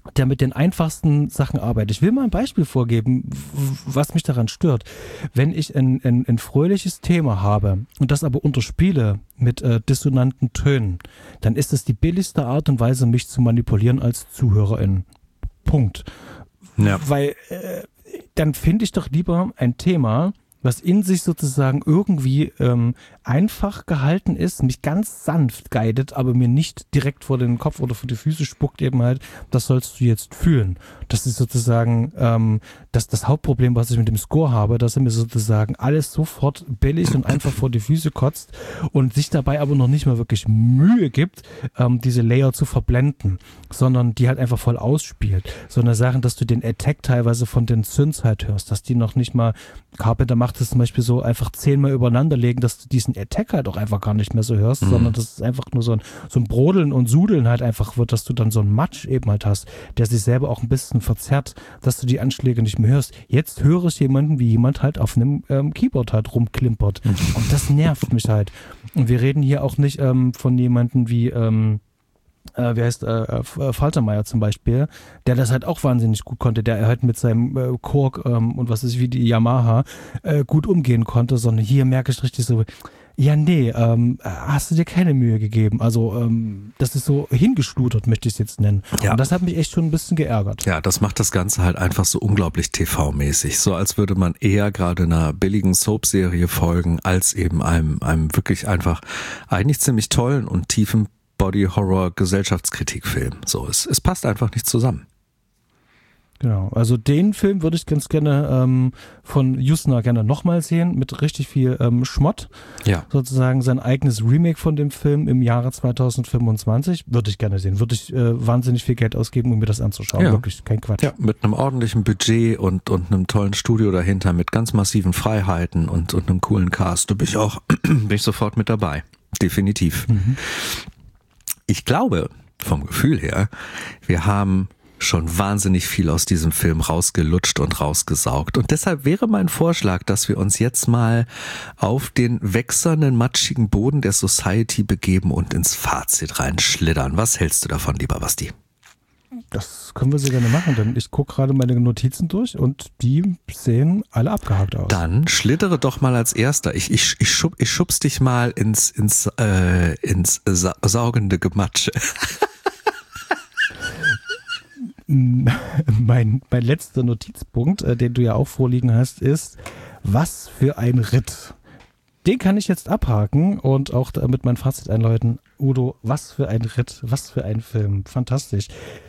der mit den einfachsten Sachen arbeitet. Ich will mal ein Beispiel vorgeben, was mich daran stört. Wenn ich ein, ein, ein fröhliches Thema habe und das aber unterspiele mit äh, dissonanten Tönen, dann ist das die billigste Art und Weise, mich zu manipulieren als Zuhörerin. Punkt. Ja. Weil äh, dann finde ich doch lieber ein Thema, was in sich sozusagen irgendwie ähm, einfach gehalten ist, mich ganz sanft guidet, aber mir nicht direkt vor den Kopf oder vor die Füße spuckt eben halt, das sollst du jetzt fühlen. Das ist sozusagen ähm, das, das Hauptproblem, was ich mit dem Score habe, dass er mir sozusagen alles sofort billig und einfach vor die Füße kotzt und sich dabei aber noch nicht mal wirklich Mühe gibt, ähm, diese Layer zu verblenden, sondern die halt einfach voll ausspielt. So eine Sache, dass du den Attack teilweise von den Synths halt hörst, dass die noch nicht mal, Carpenter macht es zum Beispiel so, einfach zehnmal übereinander legen, dass du diesen Attack halt auch einfach gar nicht mehr so hörst, mhm. sondern dass es einfach nur so ein, so ein Brodeln und Sudeln halt einfach wird, dass du dann so einen Matsch eben halt hast, der sich selber auch ein bisschen verzerrt, dass du die Anschläge nicht mehr hörst. Jetzt höre ich jemanden, wie jemand halt auf einem ähm, Keyboard halt rumklimpert. Mhm. Und das nervt mich halt. Und wir reden hier auch nicht ähm, von jemandem wie ähm, Äh, wie heißt äh, Faltermeier zum Beispiel, der das halt auch wahnsinnig gut konnte, der halt mit seinem äh, Korg ähm, und was ist wie die Yamaha äh, gut umgehen konnte, sondern hier merke ich richtig so, ja nee, ähm, hast du dir keine Mühe gegeben, also ähm, das ist so hingeschludert, möchte ich es jetzt nennen. Ja. Und das hat mich echt schon ein bisschen geärgert. Ja, das macht das Ganze halt einfach so unglaublich T V-mäßig, so als würde man eher gerade einer billigen Soap-Serie folgen, als eben einem, einem wirklich einfach eigentlich ziemlich tollen und tiefen Body-Horror-Gesellschaftskritikfilm. So, es, es passt einfach nicht zusammen. Genau, also den Film würde ich ganz gerne ähm, von Jusner gerne nochmal sehen, mit richtig viel ähm, Schmott. Ja. Sozusagen sein eigenes Remake von dem Film im Jahre zweitausendfünfundzwanzig. Würde ich gerne sehen. Würde ich äh, wahnsinnig viel Geld ausgeben, um mir das anzuschauen. Ja. Wirklich, kein Quatsch. Ja, mit einem ordentlichen Budget und, und einem tollen Studio dahinter, mit ganz massiven Freiheiten und, und einem coolen Cast. Da bin ich auch, bin ich sofort mit dabei. Definitiv. Mhm. Ich glaube, vom Gefühl her, wir haben schon wahnsinnig viel aus diesem Film rausgelutscht und rausgesaugt. Und deshalb wäre mein Vorschlag, dass wir uns jetzt mal auf den wächsernden, matschigen Boden der Society begeben und ins Fazit reinschlittern. Was hältst du davon, lieber Basti? Das können wir sehr gerne machen, denn ich gucke gerade meine Notizen durch und die sehen alle abgehakt aus. Dann schlittere doch mal als Erster. Ich, ich, ich, schub, ich schub's dich mal ins, ins, äh, ins sa- saugende Gematsche. mein, mein letzter Notizpunkt, äh, den du ja auch vorliegen hast, ist, was für ein Ritt. Den kann ich jetzt abhaken und auch damit mein Fazit einläuten. Udo, was für ein Ritt, was für ein Film. Fantastisch.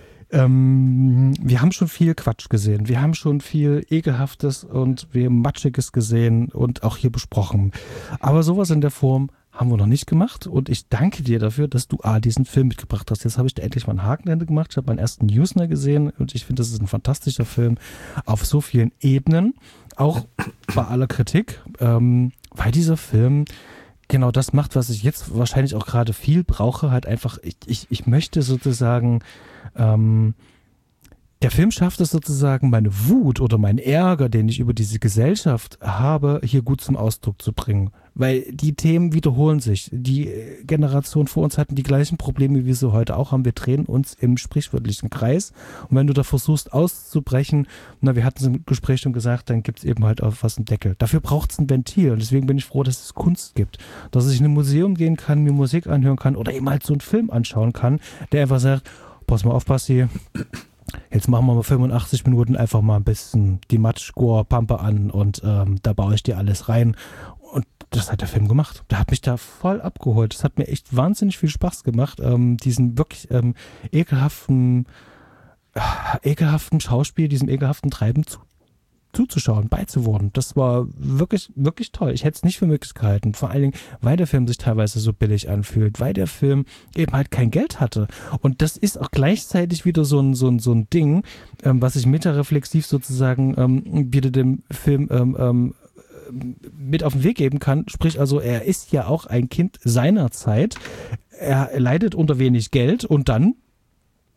Ähm, wir haben schon viel Quatsch gesehen. Wir haben schon viel Ekelhaftes und wir Matschiges gesehen und auch hier besprochen. Aber sowas in der Form haben wir noch nicht gemacht und ich danke dir dafür, dass du A, diesen Film mitgebracht hast. Jetzt habe ich da endlich mal einen Hakenende gemacht. Ich habe meinen ersten Newsner gesehen und ich finde, das ist ein fantastischer Film auf so vielen Ebenen. Auch bei aller Kritik, ähm, weil dieser Film genau das macht, was ich jetzt wahrscheinlich auch gerade viel brauche. Halt einfach, ich, ich, ich möchte sozusagen ähm, der Film schafft es sozusagen, meine Wut oder meinen Ärger, den ich über diese Gesellschaft habe, hier gut zum Ausdruck zu bringen. Weil die Themen wiederholen sich. Die Generation vor uns hatten die gleichen Probleme, wie wir sie heute auch haben. Wir drehen uns im sprichwörtlichen Kreis. Und wenn du da versuchst auszubrechen, na, wir hatten es im Gespräch schon gesagt, dann gibt es eben halt auf was einen Deckel. Dafür braucht es ein Ventil. Und deswegen bin ich froh, dass es Kunst gibt. Dass ich in ein Museum gehen kann, mir Musik anhören kann oder eben halt so einen Film anschauen kann, der einfach sagt, pass mal auf, Basti, jetzt machen wir mal fünfundachtzig Minuten einfach mal ein bisschen die Matsch-Gore-Pampe an und ähm, da baue ich dir alles rein. Und das hat der Film gemacht. Der hat mich da voll abgeholt. Das hat mir echt wahnsinnig viel Spaß gemacht, ähm, diesen wirklich ähm, ekelhaften, äh, ekelhaften Schauspiel, diesem ekelhaften Treiben zu, zuzuschauen, beizuwohnen. Das war wirklich, wirklich toll. Ich hätte es nicht für möglich gehalten. Vor allen Dingen, weil der Film sich teilweise so billig anfühlt, weil der Film eben halt kein Geld hatte. Und das ist auch gleichzeitig wieder so ein, so ein, so ein Ding, ähm, was ich metareflexiv sozusagen ähm, wieder dem Film ähm, ähm, mit auf den Weg geben kann. Sprich also, er ist ja auch ein Kind seiner Zeit. Er leidet unter wenig Geld und dann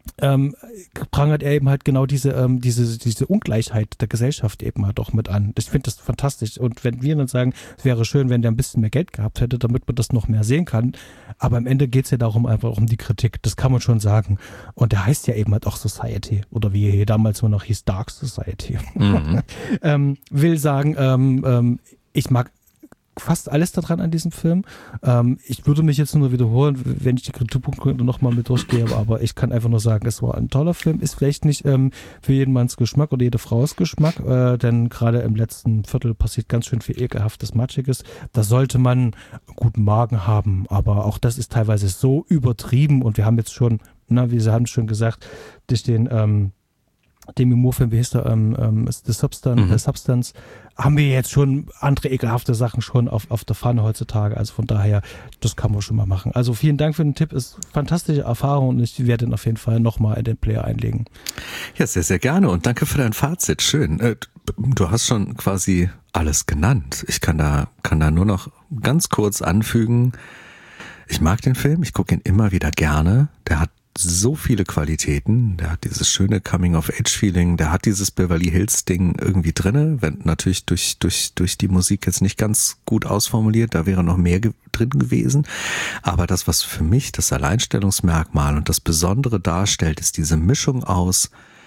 ähm, prangert er eben halt genau diese, ähm, diese, diese Ungleichheit der Gesellschaft eben halt auch mit an. Ich finde das fantastisch. Und wenn wir dann sagen, es wäre schön, wenn der ein bisschen mehr Geld gehabt hätte, damit man das noch mehr sehen kann. Aber am Ende geht es ja darum, einfach um die Kritik. Das kann man schon sagen. Und der heißt ja eben halt auch Society. Oder wie er hier damals nur noch hieß, Dark Society. Mhm. ähm, will sagen, ähm, ähm, ich mag fast alles daran an diesem Film. Ähm, ich würde mich jetzt nur wiederholen, wenn ich die Kritikpunkte nochmal mit durchgehe, aber ich kann einfach nur sagen, es war ein toller Film, ist vielleicht nicht ähm, für jeden Manns Geschmack oder jede Frau's Geschmack, äh, denn gerade im letzten Viertel passiert ganz schön viel ekelhaftes, Matschiges. Da sollte man einen guten Magen haben, aber auch das ist teilweise so übertrieben und wir haben jetzt schon, na, wie Sie haben schon gesagt, durch den ähm, Demi Moore-Film, wie hieß der, ähm, ähm, The Substance, mhm. Substance, haben wir jetzt schon andere ekelhafte Sachen schon auf, auf der Pfanne heutzutage. Also von daher, das kann man schon mal machen. Also vielen Dank für den Tipp, ist fantastische Erfahrung und ich werde ihn auf jeden Fall nochmal in den Player einlegen. Ja, sehr, sehr gerne und danke für dein Fazit. Schön. Du hast schon quasi alles genannt. Ich kann da, kann da nur noch ganz kurz anfügen. Ich mag den Film, ich gucke ihn immer wieder gerne. Der hat so viele Qualitäten, der hat dieses schöne Coming-of-Age-Feeling, der hat dieses Beverly Hills-Ding irgendwie drinne, wenn natürlich durch durch durch die Musik jetzt nicht ganz gut ausformuliert, da wäre noch mehr ge- drin gewesen, aber das, was für mich das Alleinstellungsmerkmal und das Besondere darstellt, ist diese Mischung aus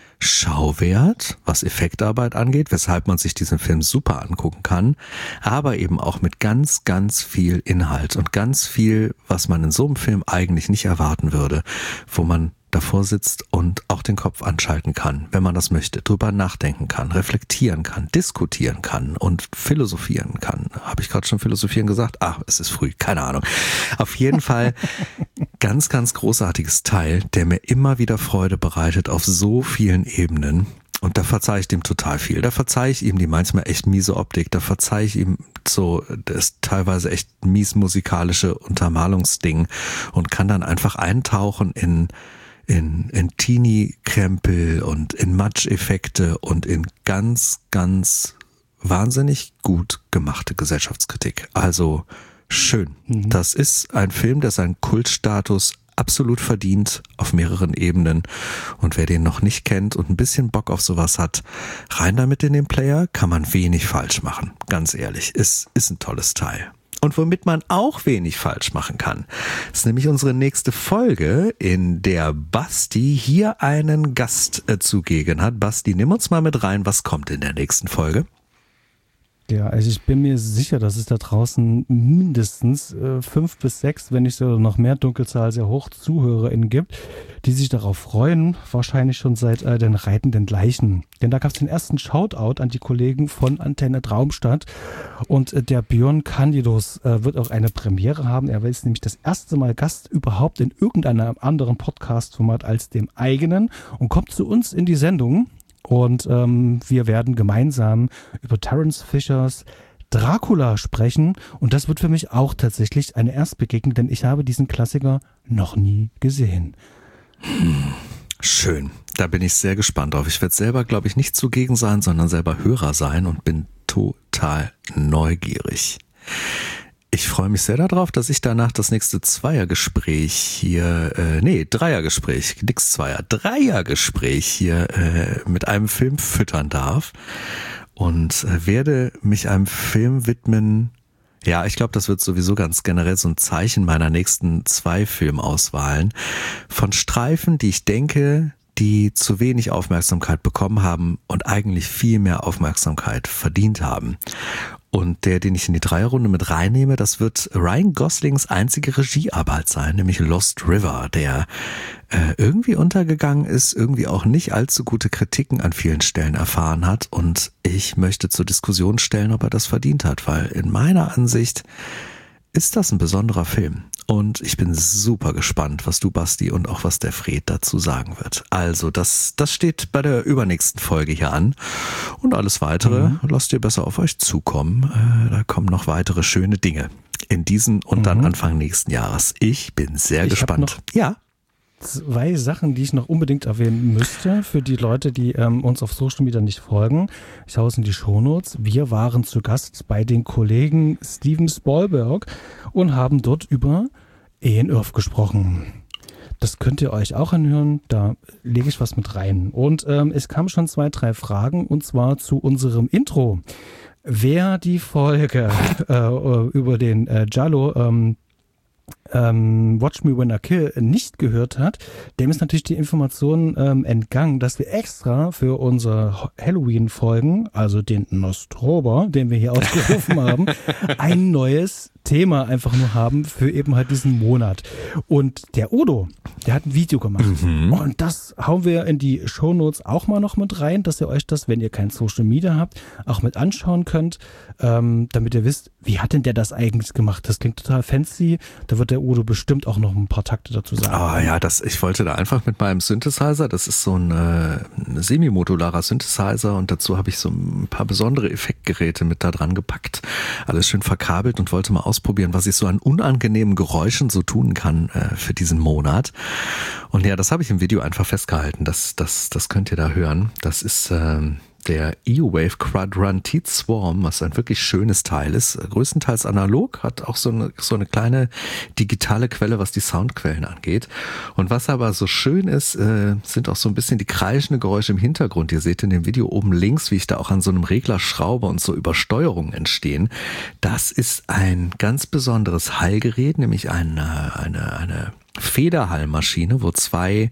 Schauwert, was Effektarbeit angeht, weshalb man sich diesen Film super angucken kann, aber eben auch mit ganz, ganz viel Inhalt und ganz viel, was man in so einem Film eigentlich nicht erwarten würde, wo man davor sitzt und auch den Kopf anschalten kann, wenn man das möchte, drüber nachdenken kann, reflektieren kann, diskutieren kann und philosophieren kann. Habe ich gerade schon philosophieren gesagt? Ach, es ist früh, keine Ahnung. Auf jeden Fall ganz, ganz großartiges Teil, der mir immer wieder Freude bereitet auf so vielen Ebenen. Und da verzeihe ich dem total viel. Da verzeihe ich ihm die manchmal echt miese Optik. Da verzeihe ich ihm so das teilweise echt mies musikalische Untermalungsding und kann dann einfach eintauchen in in, in Teenie-Krempel und in Matsch-Effekte und in ganz, ganz wahnsinnig gut gemachte Gesellschaftskritik. Also schön. Mhm. Das ist ein Film, der seinen Kultstatus absolut verdient auf mehreren Ebenen. Und wer den noch nicht kennt und ein bisschen Bock auf sowas hat, rein damit in den Player, kann man wenig falsch machen. Ganz ehrlich, ist, ist ein tolles Teil. Und womit man auch wenig falsch machen kann, ist nämlich unsere nächste Folge, in der Basti hier einen Gast äh, zugegen hat. Basti, nimm uns mal mit rein, was kommt in der nächsten Folge? Ja, also ich bin mir sicher, dass es da draußen mindestens äh, fünf bis sechs, wenn nicht sogar noch mehr, Dunkelzahl sehr hoch, ZuhörerInnen gibt, die sich darauf freuen, wahrscheinlich schon seit äh, den reitenden Leichen. Denn da gab es den ersten Shoutout an die Kollegen von Antenne Traumstadt und äh, der Björn Candidus äh, wird auch eine Premiere haben. Er ist nämlich das erste Mal Gast überhaupt in irgendeinem anderen Podcast-Format als dem eigenen und kommt zu uns in die Sendung. Und ähm, wir werden gemeinsam über Terence Fischers Dracula sprechen. Und das wird für mich auch tatsächlich eine Erstbegegnung, denn ich habe diesen Klassiker noch nie gesehen. Hm, schön. Da bin ich sehr gespannt drauf. Ich werde selber, glaube ich, nicht zugegen sein, sondern selber Hörer sein und bin total neugierig. Ich freue mich sehr darauf, dass ich danach das nächste Zweiergespräch hier, äh, nee, Dreiergespräch, nix Zweier, Dreiergespräch hier äh, mit einem Film füttern darf und äh, werde mich einem Film widmen. Ja, ich glaube, das wird sowieso ganz generell so ein Zeichen meiner nächsten zwei Filmauswahlen von Streifen, die ich denke, die zu wenig Aufmerksamkeit bekommen haben und eigentlich viel mehr Aufmerksamkeit verdient haben. Und der, den ich in die Dreierrunde mit reinnehme, das wird Ryan Goslings einzige Regiearbeit sein, nämlich Lost River, der äh, irgendwie untergegangen ist, irgendwie auch nicht allzu gute Kritiken an vielen Stellen erfahren hat. Und ich möchte zur Diskussion stellen, ob er das verdient hat, weil in meiner Ansicht ist das ein besonderer Film. Und ich bin super gespannt, was du, Basti, und auch was der Fred dazu sagen wird. Also, das, das steht bei der übernächsten Folge hier an. Und alles Weitere mhm. lasst ihr besser auf euch zukommen. Äh, da kommen noch weitere schöne Dinge in diesen und mhm. dann Anfang nächsten Jahres. Ich bin sehr ich gespannt. Ja. Zwei Sachen, die ich noch unbedingt erwähnen müsste für die Leute, die ähm, uns auf Social Media nicht folgen. Ich haue es in die Shownotes. Wir waren zu Gast bei den Kollegen Steven Spielberg und haben dort über Ian Irv gesprochen. Das könnt ihr euch auch anhören, da lege ich was mit rein. Und ähm, es kamen schon zwei, drei Fragen, und zwar zu unserem Intro. Wer die Folge äh, über den äh, Giallo ähm, ähm, Watch Me When I Kill nicht gehört hat, dem ist natürlich die Information ähm, entgangen, dass wir extra für unsere Halloween-Folgen, also den Nostrober, den wir hier ausgerufen haben, ein neues Thema einfach nur haben für eben halt diesen Monat. Und der Udo, der hat ein Video gemacht. Mhm. Und das hauen wir in die Shownotes auch mal noch mit rein, dass ihr euch das, wenn ihr kein Social Media habt, auch mit anschauen könnt, ähm, damit ihr wisst, wie hat denn der das eigentlich gemacht? Das klingt total fancy. Da wird der Udo bestimmt auch noch ein paar Takte dazu sagen. Ah ja, das, ich wollte da einfach mit meinem Synthesizer, das ist so ein äh, semi-modularer Synthesizer, und dazu habe ich so ein paar besondere Effektgeräte mit da dran gepackt. Alles schön verkabelt, und wollte mal ausprobieren, was ich so an unangenehmen Geräuschen so tun kann äh, für diesen Monat. Und ja, das habe ich im Video einfach festgehalten. Das, das, das könnt ihr da hören. Das ist ähm, der E-Wave Quadrantite Swarm, was ein wirklich schönes Teil ist. Größtenteils analog, hat auch so eine, so eine kleine digitale Quelle, was die Soundquellen angeht. Und was aber so schön ist, äh, sind auch so ein bisschen die kreischende Geräusche im Hintergrund. Ihr seht in dem Video oben links, wie ich da auch an so einem Regler schraube und so Übersteuerungen entstehen. Das ist ein ganz besonderes Hallgerät, nämlich eine, eine, eine Federhallmaschine, wo zwei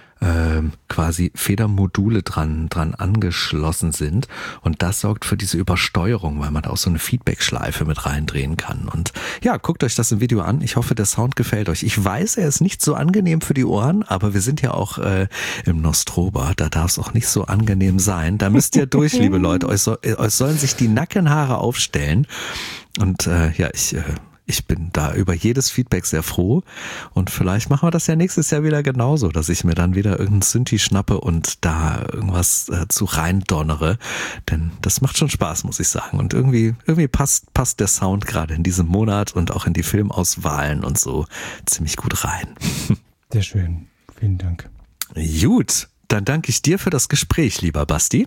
Ähm, quasi Federmodule dran dran angeschlossen sind, und das sorgt für diese Übersteuerung, weil man da auch so eine Feedback-Schleife mit reindrehen kann. Und ja, guckt euch das im Video an. Ich hoffe, der Sound gefällt euch. Ich weiß, er ist nicht so angenehm für die Ohren, aber wir sind ja auch äh, im Nostrober, da darf es auch nicht so angenehm sein. Da müsst ihr durch, liebe Leute. Euch, soll, euch sollen sich die Nackenhaare aufstellen. Und äh, ja, ich äh, Ich bin da über jedes Feedback sehr froh, und vielleicht machen wir das ja nächstes Jahr wieder genauso, dass ich mir dann wieder irgendeinen Synthi schnappe und da irgendwas äh, zu reindonnere, denn das macht schon Spaß, muss ich sagen, und irgendwie irgendwie passt passt der Sound gerade in diesem Monat und auch in die Filmauswahlen und so ziemlich gut rein. Sehr schön, vielen Dank. Gut, dann danke ich dir für das Gespräch, lieber Basti.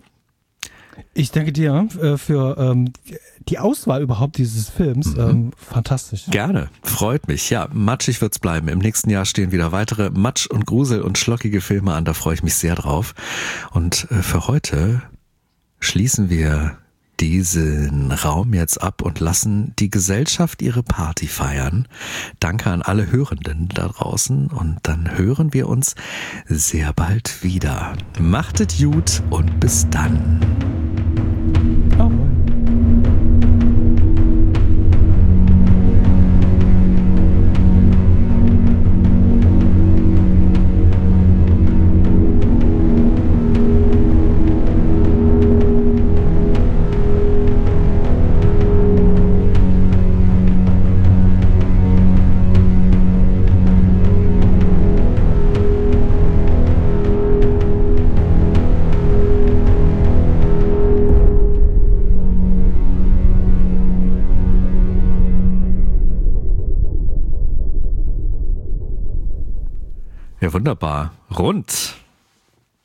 Ich danke dir äh, für ähm, die Auswahl überhaupt dieses Films. Mhm. Ähm, fantastisch. Gerne, freut mich. Ja, matschig wird's bleiben. Im nächsten Jahr stehen wieder weitere Matsch- und Grusel- und schlockige Filme an. Da freue ich mich sehr drauf. Und äh, für heute schließen wir diesen Raum jetzt ab und lassen die Gesellschaft ihre Party feiern. Danke an alle Hörenden da draußen, und dann hören wir uns sehr bald wieder. Machtet gut und bis dann. Ja, wunderbar. Rund.